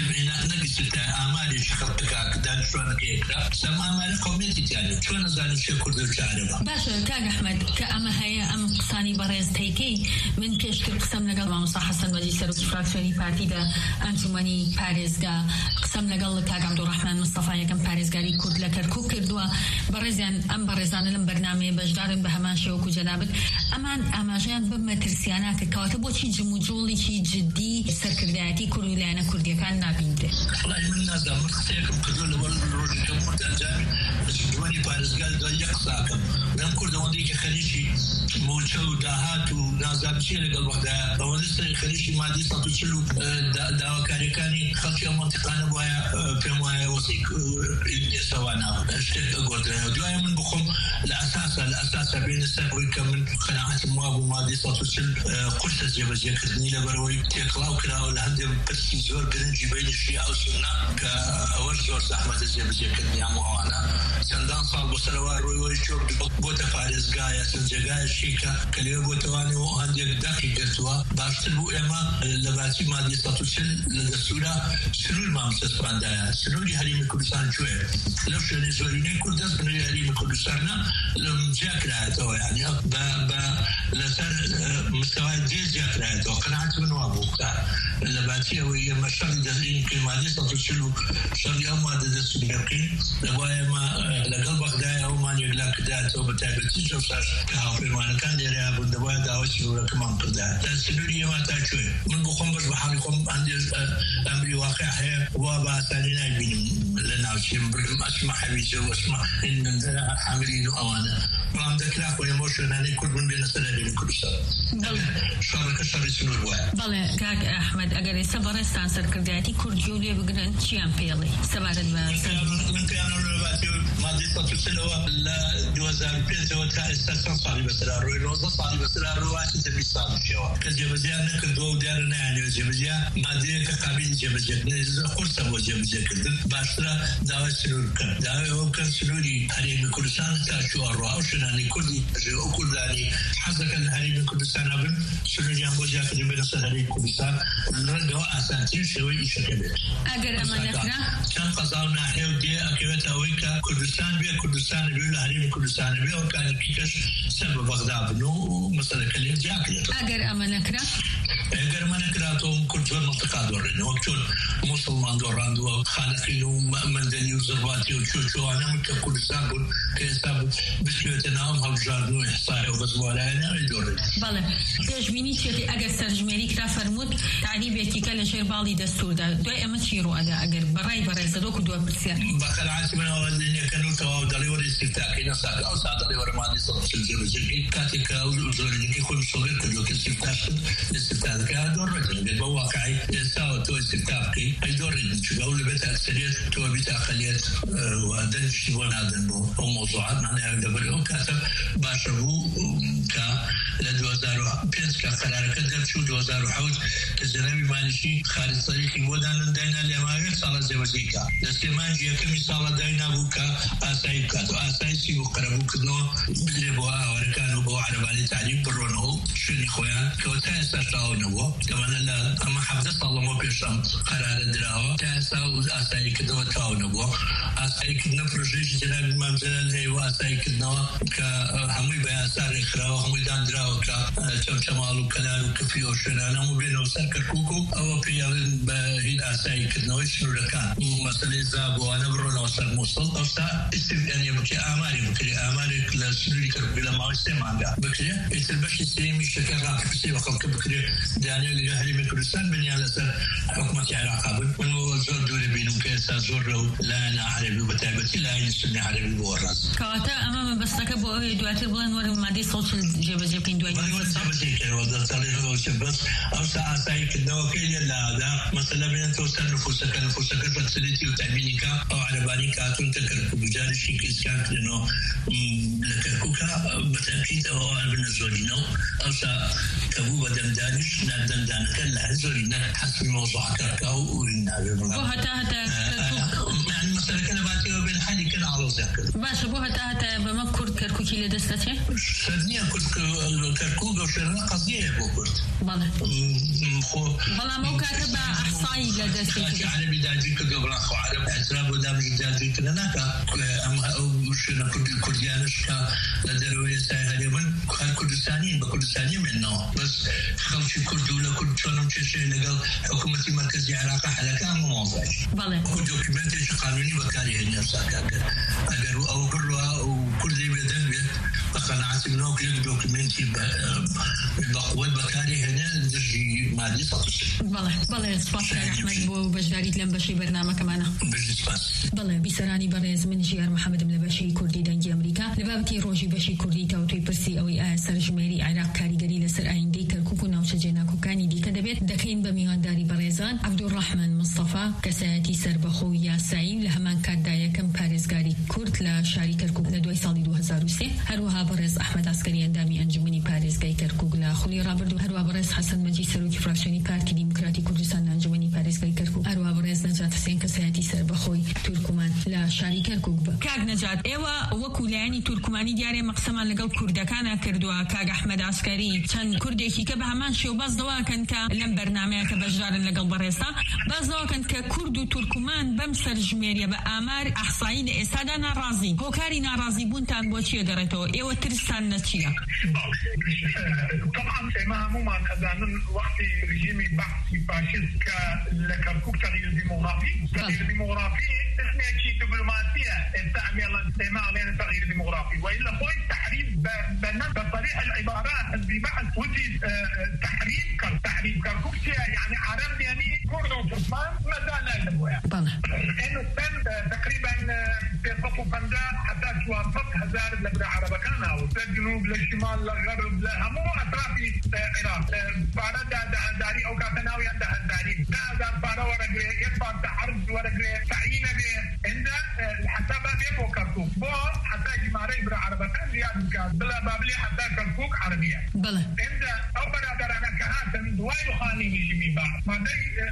نەک استفتایە ئامارێکی خەڵکەکە کە دانیشتوانەکەی کرا سەم ئامارە قەومێتی تیانێت چۆن نەزانم چێ کورد و چێ عەرەبە باشە کاک ئەحمەد کە ئەمە هەیە ئەم قسانی بەڕێز تەیکەی من پێشتر قسەم لەگەڵ مامۆستا حەسەن وەلی سەرۆکی فراکسیۆنی پارتیدا ئەنجومەنی پارێزگا قسەم لەگەڵ کاک عەبدوڕەحمان مستەفا یەکەم پارێزگاری کورد لە کەرکووک کردووە بەڕێزیان ئەم بەڕێزانە لەم بەرنامەیە بەشدارن بە هەمان شێوەکو جەنابەت ئەمان ئاماژەیان بە مەترسیانە کە کەواتە بۆچی جم و جۆڵێکی جدی سەرکردایەتی کورد و لایەنە کوردیەکان نابیندرێت وڵای من نازانم من قسەیەکم کردووە لەوەڵ ڕۆژێکم مرد ئەنجامی ئەنجومەنی پارێزگا لەگەڵ یەک قساکەم لەم کوردەوەندەی کە خەریکی موچە و داهات و نازانم چیە لەگەڵ بەغدایە ئەوەندە خەریکی مادی سەد و چل و داواکاریەکانی خەڵکی ئەم مەنتیقانە وایە پێم وایە وەسیک ئێستا وا نابن شتێک ئەگۆڕدرایەوە دوایە من بخۆم لە ئەساسە لە ئەساسە بێنە سەر ئەوەی کە من قەناعەتم وا بوو مادی سەد و چل قورسە جێبەجێکردنی لەبەرەوەی تێکڵاو کراوە لە هەندێک پرسی زۆر گرنگی بینی شیعە و سوننا کە ئەوەش زۆر زەحمەتە جێبەجێکردنی هەموو ئەوانە چەندان ساڵ بەسەرەوە ڕۆیەوەی چۆر بۆتە پارێزگایە سنجێگایەشی کە لێوە بۆتەوانەوە هەندێک دەقی گرتووە باشتر بوو ئێمە لە باچی مادی سەد و چل لە دەستورە سنوورمان چەسپاندایە سنووری هەرێمی کوردستان کوێ لەو شوێنەی زۆرینەی کورد دەست بنووی هەرێمی کوردستانە جیا کرایەتەوە یعنی بە لەسەر مستەوای جێ جیا کرایەتەوە قەناعەت من وا بوو لە باچی ئەوەی ئێمە شەڕی دەزین کە مادی سەد و چل و شەڕی ئەو مادە دەستوری بکەین لەوای ئێمە لەگەڵ بەغدایە ومان يقلق كدات وبتابتي جوساش كهافي ما كان يرى بالدواء داوش ولا كمان كذا تسلولي ما تاكل من بخم بس بحالكم عندي أمري واقع هي وبعثانينا يبين لنا شيء بلم أسمع حبيبي واسمع إن حاملين أمانة ما عندك لا كل emotion أنا كل من بين السنين كل سنة شارك شارك سنور واحد بله كاك أحمد أجر سبارة سانسر كرداتي كرديولي بقرن شيام بيلي سبارة ما من كانوا رباتي ما دي تطلعوا لا دوزار بيت وتاع استاذ صالح بس لا روي لوز صالح بس لا روي عشان تبي صالح شو كجبزيان كدو دارنا يعني جبزيان ما دي كقابل جبزيان نزل قرصة وجبزيان كده باشرا داوي سلول كان داوي هو كان سلولي هري كل سنة تاشو أروع وشناني كل كل داني حزك الهري كل سنة بن سلولي هم وجا كده بس هري كل سنة الرجوع أساسي شوي إشكالات أجر أمانتنا كان قصاونا حيو دي أكيد أويكا كردستان بيا كردستان بيا هري كردستان بيا وكان كيكش سبب بغداد بنو مثلا كلمة جاكية أجر أمانكرا أجر أمانكرا توم كل منطقة دورين وكل مسلمان دوران دو خانقين ومندلي وزرباتي وشوشو أنا ممكن كردستان بقول كيساب بسيوتنا هم هالجاردو إحصائي وغزوالي أنا يدورين. بله تجميني شيء أجر سرجميري كلا فرمود تعريب كلا شير بالي دستور ده دوي أمت شيرو أدا أجر براي براي زدوك دوا برسيا. بخل عاصمنا والدنيا كانوا تواو دليوري استفتاء كنا ساق أو ساق دليوري ما دي صار سلسلة زكي كاتك أو زوري كي كل صغير كله كاستفتاء استفتاء كهذا الرجل قد بواقعي يساوي تو استفتاء كي أيدوري شو أول بيت أكثرية تو بيت أقلية ودنج شبون هذا المو موضوعات معناه دبليو كاتب باشبو كا لدوزارو بينس كقرار كذا شو دوزارو حوت كزنامي مالشي خارج طريقي ودان دينا لما صار زوجيكا لسمان جي كم صار دينا بوكا أسايب كاتو أسايب سيبو قربو كدنو بدربوها وركانو بو عرباني تعليم برونو شوني خويا كوتا استشراو نبو كمان لا أما حفظ الله مو بيشام قرار دراو تاساو أسايب كدنو تاو نبو أسايب كدنو بروجيش جناب ممزل هي وأسايب كدنو كهمي بياسار إخراو همي دان دراو كا كم شمالو كلارو كفيو شنانا مو بينو سكر كوكو أو بيا بهين أسايب كدنو شنو لكان مثلا زابو أنا برونو سر موصل أو سا استف يعني بكي أماري بكي أماري لسلولي كربلا ما استمع بها بكي يتلبش السلمي شكل راح بسي وقف بكي دانيال اللي هري من كردستان بني على سر حكومة العراق قبل ونو زور دولة بينهم كيسا زور لا أنا عربي وبتابتي لا ينسوني عربي بورز كواتا أمام بس لك بو دواتر بلان ورم مادي صوت الجبه جبين دواتر ما يوصل كده وده صار هو شبس أو سا أساي كده كيل لا ده مثلا بين توصل نفوسك نفوسك فاسيلتي وتأمينك أو عرباني كاتون تكرك بجاري شيء كيسكان كده لكركوكا بالتأكيد أو بالنزولينو أو سا كبو بدم دانش ندم دانك لا زولينا حسب موضوع كركاو والنبي بو هتا هتا يعني مثلا كنا باتيو بالحالي كنا على ذاكر باش بو هتا هتا بمكر كركوكي لدستي سدنيا كرك كركوكا وشرنا قضية بو كرت بله خو بله مو كاتب أحصائي لدستي عربي داجي كقبل أخو عرب اعتراف ودامج داجي كنا ناكا أما أو شنا كرد كرديانش كا لدروي سايها من كردستانيين بكردستانيين منه بس خلش كرد ولا كرد شلون تشي لقال حكومة مركزية عراق حلقة مو موضوع بله دوكيومنتيش قانوني بكاري هني أرساك أجر أجر أو كلها وكل ذي بدن بيت بقناعة منه كل دوكيومنتي بقوة بكاري هنا درجي مادي سطش بله بله سباس أحمد بو بجداري لم بشي برنامج كمان بجد سباس بله بيسراني برز من جيار محمد ملبشي كردي دنجي أمريكا لبابتي روجي بشي كردي توتي برسي أوي آه سرجميري عراق كاريجري لسر آين دي كركوكو ناوش جناكو كاني دي كدبت دكين بميان داري برزان عبد الرحمن مصطفى كساتي سربخو يا سعيد لهمان كادايا كم بارزغاري كرد لشاري كركوك لدوي سالي دو هزار وسي هروها برز أحمد عسكري اندامي أنجمني بارزغاي كركوك لخلي رابردو هروها برز حسن مجي سروكي فراشوني بارتي ديمقراطي كردستان أنجمني بارزغاي كركوك هروها برز نجات حسين كساتي سربخوي تركمان لشاري كركوك كاغ نجات ايوا وكولاني تركماني دياري مقسما لقل كردكانا كردوا كاغ أحمد عسكري كان كرديكي كبهمان شو باز دوا كان كلم برنامج كبجدار لقل برزتا باز دوا كان ككرد وتركمان بمسر جميريا بأمار أحصائي لإستادا ناراضي هوكاري ناراضي بونتان بوشي درتو ايوا ترسان نتشيا طبعا ما مو ما كذا وقت رجيمي بحثي فاشيست كركوك تغيير ديموغرافي تغيير ديموغرافي اسمها شيء دبلوماسية التعمير ما علينا تغيير ديموغرافي وإلا خوي تحريف بنفس بطريقة العبارات ببعض وجه تحريف كر تحريف كركوكسيا يعني عرب يعني كرد وتركمان ما زالنا يلبوها إنه كان تقريبا في خطو فندا حتى توافق هزار لبدا عرب كان أو الجنوب للشمال للغرب لهمو أطرافي العراق فارد داري أو كاتناوي عند هزاري لا هزار فارا ورقري يدفع تعرض ورقري تعيين به عند حتى بابي بو كركوك بو حتى جمارة إبرا عرب كان زياد كان بلا بابلي حتى كركوك عربية بلا عند أو برادر أنا كهاتن دواي خاني يجي بعض ما دي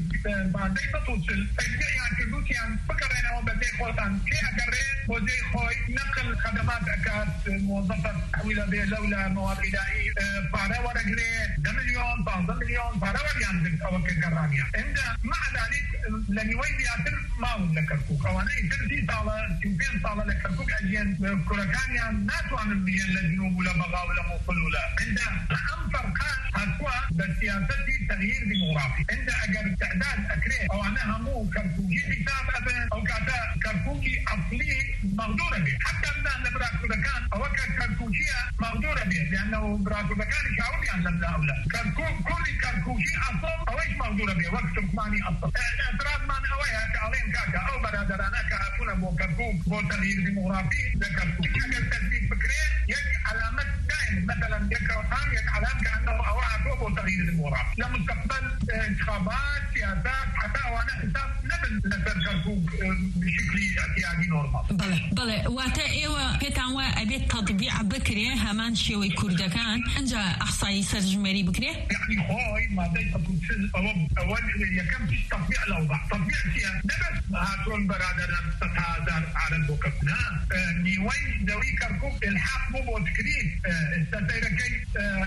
ما دي تطوصل يعني كدوس يعني فكر أنا وبدي خوتان كي أقرر وزي خوي نقل خدمات أكاد موظفة تحويل به لولا مواد إداري فارا ورقري ده مليون بعض مليون فارا وريان أو كرامية عند مع ذلك لنوي بياتر ما هو لكركوك أو أنا يصير صالة تنفين صالة لكركوك أجين كوركانيا ناتو عن المليون للجنوب ولا بغاء ولا مقل ولا عند أهم فرقان هاتوا بالسياسة تغيير ديموغرافي عند أجر تعداد أكري أو أنا همو كركوكي حساب أبن أو كاتا كركوكي أصلي مقدورة به حتى أن براكودكان أو كركوكية مقدورة به لأنه براكودكان شعوري عن لبلا أولا كركوك كل كركوكي أصل أو إيش مقدورة به وقت تركماني أصل اعتراض من أويها كعلين كاكا أو برادرانا كأكون أبو كركوك بو تغيير ديموغرافي لكركوك أجر تثبيت فكرين يجي علامات دائم مثلا يكرهان يجي علامة كأنه أوعى بو تغيير ديموغرافي لمستقبل انتخابات سياسات حتى وأنا حساب نبل نسر كركوك بشكل اعتيادي نورمال بله بله واتا ايوه كتان وابيت تطبيع بكري همان شوي كردكان انجا احصائي سرجمري بكري يعني خوي ما داي تطوصل اول يكم في تطبيع الاوضاع تطبيع سياسي نبس هاتون برادرنا ستهازار على بوكبنا نيوي دوي كركوك الحاق بو تكريم استثيركي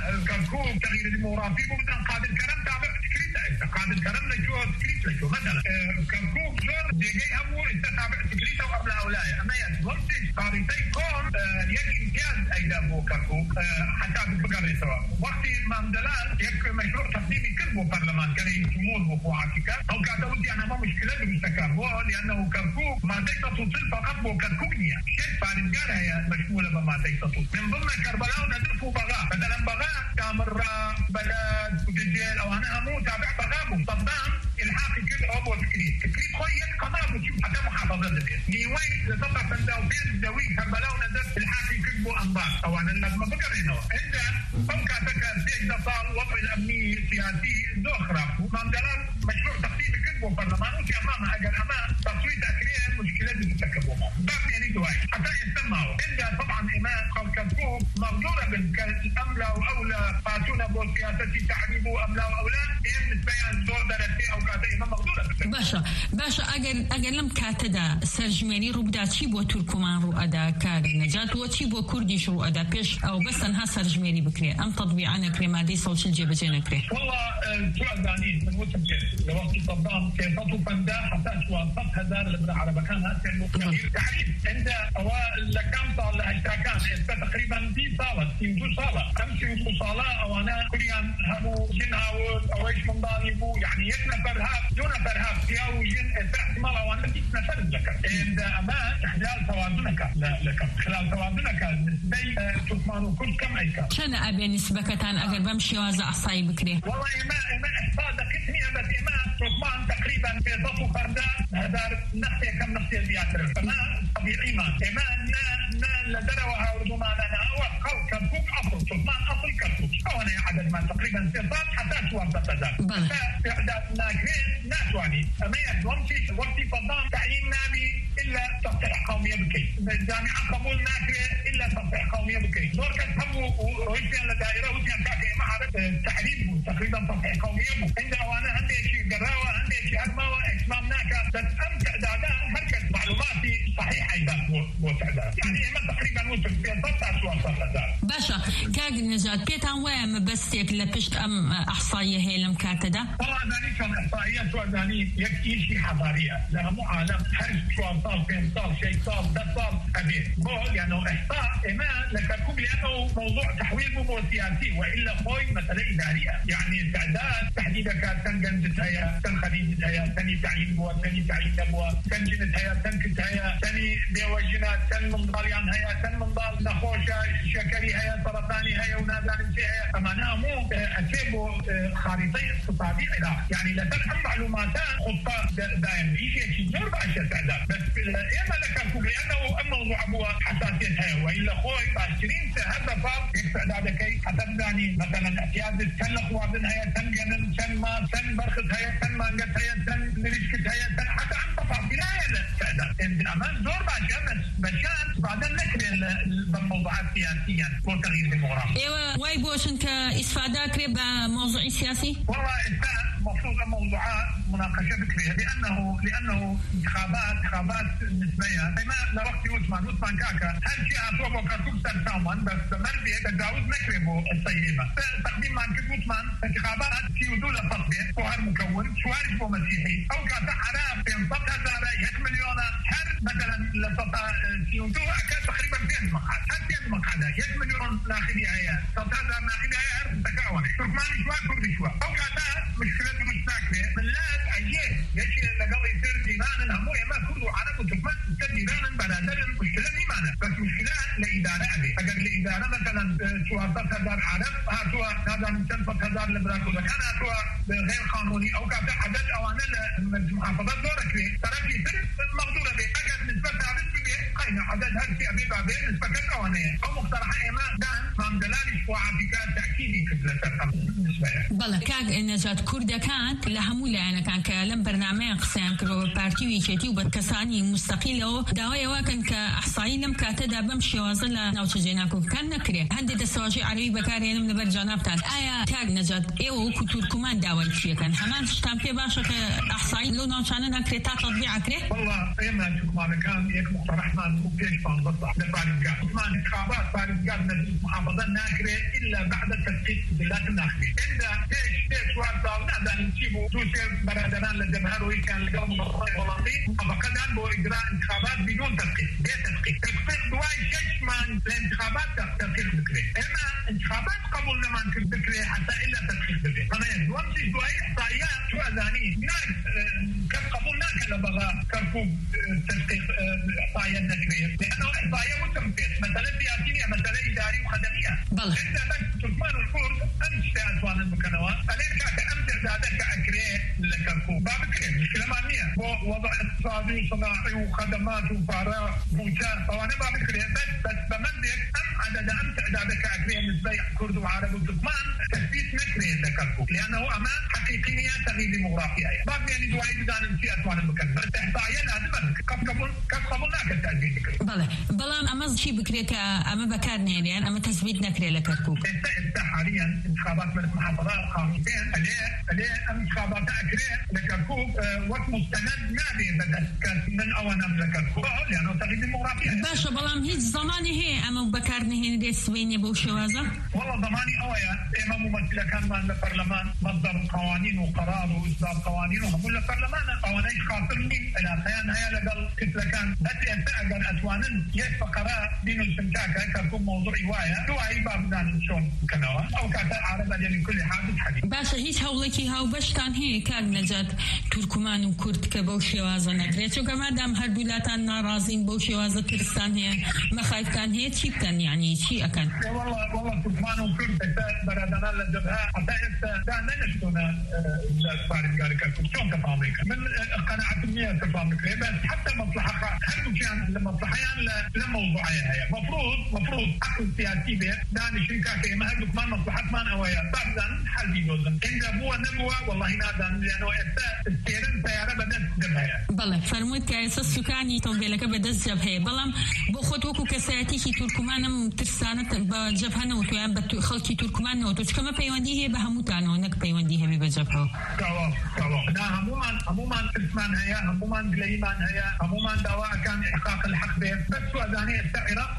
كركوك تغيير ديموغرافي بو قادر كرم تابع تكريم قادر كرم نجو تكريم نجو مثلا كركوك زور ديجي همو استتابع تكريم او قبل اولاي اما يتوصل قارتي كون يجي امتياز ايضا بو كركوك حتى بفقر سوا وقت ما مدلال يكفي مشروع تصميمي كربو برلمان كري يسمون بو حقيقة او كاتا ودي انا ما مشكلة بمستكار لانه كركوك ما دي تطوصل فقط بو كركوك نيا شيء فارنجار هي مشمولة بما دي تطوصل من ضمن كربلاء ندرفوا بغاء مثلا بغاء كامرة بلد وجديل او انا همو تابع بغاء صدام الحاقي كل ابو تكريم تكريم خويا قناة بتشوف حتى محافظة دبير نيوين لطبع فنداو بين دوي كربلاء وندرف الحاقي كل بو انبار او انا لازم بقر هنا عند فوق تكا سيد صار وضع الامني السياسي ذو اخراف ومامدلال مشروع تقسيم كل بو برلمان وفي امامها اجل امام تصويت اكريه مشكلات بتتكبوها باب يعني دواي حتى يسمعوا عند طبعا امام قال كركوك مغدورة بالاملا واولى قاتونا بو سياسة تعريبه املا واولى ان بيان زور درسي او كاتا امام مغدورة باشا باشا اگر اگر لم كاتدا سرجمري روبدا چی بو تركمان رو ادا كار نجات و چی بو كرديش رو ادا پیش او بس انها سرجمري بكري ام تطبيعنا كريما دي صوت الجيب جنكري والله سؤال داني من وجه لوقت صدام في خطو فندا حتى توافق هزار اللي عرب كان هذا تعريف عند اوائل كم صار اشتراكات تقريبا في صاله في صاله خمسين صاله او انا كل يوم هبو جناول او ايش من ضاني بو يعني يتنفر هاب دون فرهاب ياو جن احتمال او انا نفر لك عند اما احلال توازنك لا لك خلال توازنك نسبي تضمن كل كم ايكا شنو ابي نسبكتان اگر بمشي وازع احصائي بكري والله ما ما احصاء دقيقني بس ما تضمن تقريبا في ضبط فردا هذا نقطه كم نقطه زياده فما طبيعي ما ما نا لدروا وردوما لنا او قو كركوك اصل تضمن اصل كركوك او انا عدد ما تقريبا صفات حتى توافق هذا اعداد ناكرين ناتواني اما يدوم في وقت فضام تعيين نابي الا تصحيح قوميه بكي الجامعه قبول ناكرين الا تصحيح قوميه بكي دور كتبوا وهيتين لدائره وهيتين كاكي معرض تحريب تقريبا تصحيح قوميه عند اوانا عندي شيء قراوه عندي شيء ارماوه اسمام ناكا بس ام تعدادات هركز معلوماتي صحيحه ايضا وتعداد يعني اما تقريبا وصل في ضبط توصل باشا كاك نجات بيتان وين بس يك لبشت ام احصائيه هي المكاتده والله ذلك كان احصائيات وذاني يكفي شيء حضاريه لها مو عالم هل شو صار فين صار شيء صار ده صار ابي بقول يعني احصاء ما لكركوب لانه موضوع تحويل مو سياسي والا خوي مساله اداريه يعني تعداد تحديدك تنجن هي تنخليد هي ثاني تعيين بوا ثاني تعيين بوا تنجن هي كنت هي ثاني بيوجنا ثاني من ضاليان هي ثاني من ضال نخوشة شكري هي سرطاني هي ونادان هي أما نامو أتبو خارطة اقتصادية يعني لتفهم معلومات خطة دائم شيء شيء نور بعشرة تعداد بس إما لكركم لأنه الموضوع هو حساسية هي وإلا خوي بعشرين هذا فار يستعداد كي حتى يعني مثلا احتياج تلق وابن هي تنجن تن ما تن برخد هي تن مانجت هي تن نريشكت هي تن حتى عن تفاصيل هي تعداد إن أمان زور بعشرة بشان بعدين نكمل بالموضوعات السياسية وتغيير ديموغرافي. إيوه واي بوشن كإستفادة قريب موضوع سياسي؟ والله مفروض موضوعات مناقشة بكرية لأنه لأنه انتخابات انتخابات نسبية ما لوقت عثمان عثمان كاكا هل شيء أطلبه كركوب سرطان بس مربي تجاوز مكرمه السيدة تقديم عن كتب عثمان انتخابات في دولة تطبيق سؤال مكون سؤال اسمه مسيحي أو كذا عراف ينطق هزارة يك مليونة هر مثلا لسطا سيوتو أكاد تقريبا بين مقعد هل بين مقعدة يك مليون ناخديها هي سطا هزار ناخديها هي هر تكاوني تركماني شوى كردي شوى أو كذا مشكلة مستاكلة من لا أجيه يجي لقضي يصير دينان الهموية ما كله عرب وتركمان يصير دينان بلادر مشكلة ميمانة بس مشكلة لإدارة أبي أجل لإدارة مثلا شوارطة هزار عرب هاتوا هذا من سنفة هزار لبراكو لكان هاتوا غير قانوني أو كذا عدد أوانا المحافظات دورك لي ترك يصير مقدورة بي أجل نسبة ثابت بي قينا عدد هالشيء أبي بعدين نسبة كالأوانية أو مقترحة إما دان مام دلالي شواعة بكال تأكيدي كتلة ترقم نسبة بله كاك نجات كردة كانت لهمولة أنا كان كلام برنامج قسم كرو بارتي ويشتي وبكساني مستقلة دعوة واكن كأحصائي لم كاتدا بمشي وظل نوش جيناكو كان نكره هندي دستواجي عربي بكارين من برجاناب تان آية كاك نجات إيو كتور كمان دعوة شيء كان همان شتامبي باشا كأحصائي لو نوشانا نكره تطبيع كره والله إما شو ما كان يك مقترح ما نقولش فان بطلع لفارقة ما انتخابات فارقة من محافظة ناكره إلا بعد التدقيق بالله الناخبي عند تيش تيش وعطال نعدا نجيبه توسير برادران للجمهور ويكان القوم الوطني فقد أنبوا إجراء انتخابات بدون تدقيق بيه تدقيق تدقيق دواي شش من الانتخابات تدقيق بكري إما انتخابات قبول لما نكر بكري حتى إلا تدقيق بكري أنا يدوامسي دواي إحصائيات شو أذاني ناك كم قبول ناك لبغا كركوب تدقيق إحصائيات نكرية لأنه إحصائية وتمثيل مثلا سياسية مثلا إداري وخدمية عند بس تركمان الكرد أنشتى أدوان المكانوات ألين كاك أمتع ذاتك أكريه لكركوب بابكري مشكلة معنية وضع اقتصادي وصناعي وخدمات وفراغ موجة فوانا بابكري بس بس بمنزل أم عدد أمتع ذاتك أكريه نسبة كرد وعرب وتركمان تثبيت مكريه لكركوب لأنه أمان حقيقية تغيير ديموغرافية بعد يعني دواعي بدان امتع أدوان المكانوات إحصائية لازم كيف قبل كيف قبلناك التأثير بكري بله بلام أما شي بكري كأما بكارني يعني أما تثبيت نكريه لكركوب حاليا انتخابات من المحافظات قانونيين عليه عليه انتخابات أكريه لكركوب وقت مستند نادي بدأت كانت من أولا لكركوب لأنه تغيير ديموغرافي باشا بلام هيج زماني هي أما بكارني هي نديس بيني بوشوازة والله زماني أويا إما ممثلة كان من البرلمان مصدر قوانين وقرار وإصدار قوانين وهم البرلمان قوانين خاطرني إلى خيان هيا لقل كتلة كان بس يتأجل أتوانن يتفقراء دين السنكاكا كركوب موضوع رواية رواية باب دان شون كنوا أو كاتا عرب أجل كل حادث حديث باشا هيج هولكي هاو بشتان هي كاك نجات تركمان وكرد كبوشي وازا نكريت شو كما دام هر دولاتان نارازين بوشي وازا كرستان هي مخايف كان هي تشيب كان يعني شيء أكن والله والله تركمان وكرد برادنا للجبهة حتى إنت دا ننشتونا الفارق قال كركوب شون تفاهمك من قناعة مية تفاهمك بس حتى مصلحة هل كان المصلحيان لموضوعية هي مفروض مفروض عقل سياسي به دا نشركة كيما هل كمان مصلحة ما نوايا بعدين حل بيجوزن إن أبوه نبوه والله نادن لأنه السيرن سيارة بدأت جبهة بله فرمود كأساس سكاني توجلك بدأت جبهة بلام بخود وكو كساتي كي تركمان ترسانة بجبهة نوتو يعني بتخلتي تركمان نوتو كما بيوانديه بهموتانو نك بيوانديه بجبهة تمام تمام نا عموما عموما اسمان هي عموما بليمان هي عموما دواء كان إحقاق الحق به بس وأذاني السعيرة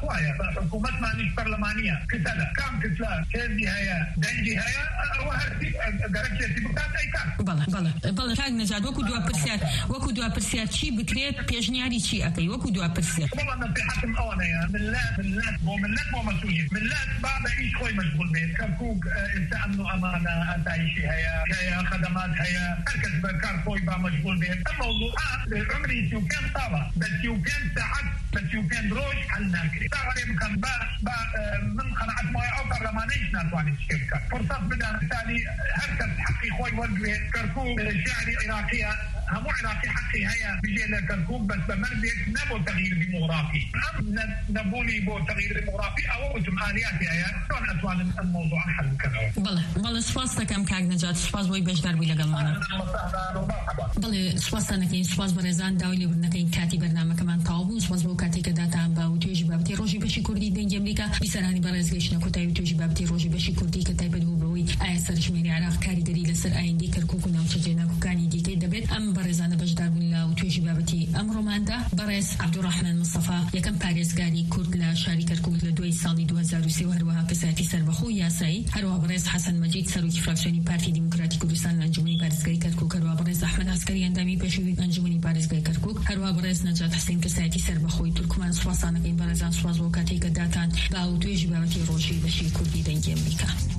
وهي حكومة مانيش برلمانية كتلة كم كتلة كذي هي دنجي هي وهرتي درجة تبقات أي كان بله بله بله كاغ نجاد وكو دوا برسيات وكو دوا برسيات شي بكريت بيجنياري شي أكي وكو دوا برسيات والله نصيحة أولا يا ملات ملات مو ملات مو مسؤولين ملات بعد إيش خوي مشغول به كركوك استأمنوا أمانة أتايشي هي هي خدمات هي أركز بكاركوي با مشغول به الموضوعات عمري سيو كان طابع بس يو كان ساعات بس يو كان روج حل ناكري طبعا يمكن با با من قناعة ما أو برلمانيش ناتواني الشركة فرصة بدأ بالتالي هركز حقي خوي وجه كركوك شاعري عراقية همو عراقي حقي هيا بيجي لكركوك بس بمربك نبو تغيير ديموغرافي نبولي بو تغيير ديموغرافي أو أتم آلياتي هيا شون أتوان الموضوع حل كذا بله بله سپاس دکم کاغ نجات سپاس بۆی بەشدار بووی لەگەڵ مانە بڵێ سپاس نەکەین سپاس بەڕێزان داوای لێبوردنەکەین کاتی بەرنامەکەمان تەواو بوو سپاس بۆ کاتێککە داتان بە و توێژی بابەتی ڕۆژی بەشی کوردی دەنگی ئەمریکا بیسەرانی بەڕێزگەیشتنە کۆتایی و توێژی بابەتی ڕۆژی بەشی کوردی کە تایبەت بوو بەوەی ئایا سەرژمێری عراق کاریگەری لەسەر ئایندی کەرکووک و ناوچە جێناکۆکانی دیکەی دەبێت ئەم بەڕێزانە بەشدار بوون لە و توێژی بابەتی ئەمڕۆماندا بەڕێز عەبدوڕەحمان مستەفا یەکەم پارێزگاری کورد لە شاری کەرکووک لە دوای ساڵی دوو هەزار و سێ و هەروەها کەسایەتی سەربەخۆ و یاسایی هەروەها بەڕێز حەسەن مەجید سەرۆکی فراکسیۆنی پارتی دیموکراتی کوردستان لە ئەنجومەنی پارێزگای کەرکووک هەروەها بەڕێز ئەحمەد عەسکەری ئەندامی پێشەوەی ئەنجومەنی پارێزگای کەرکووک هەروەها بەڕێز نەجات حوسێن کەسایەتی سەربەخۆی تورکمان سوپاسانەکەین بەڕێزان سوپاس بۆ کاتێککە داتان بە و توێژی بابەتی ڕۆژی بەشی کوردی دەنگی ئەمریکا.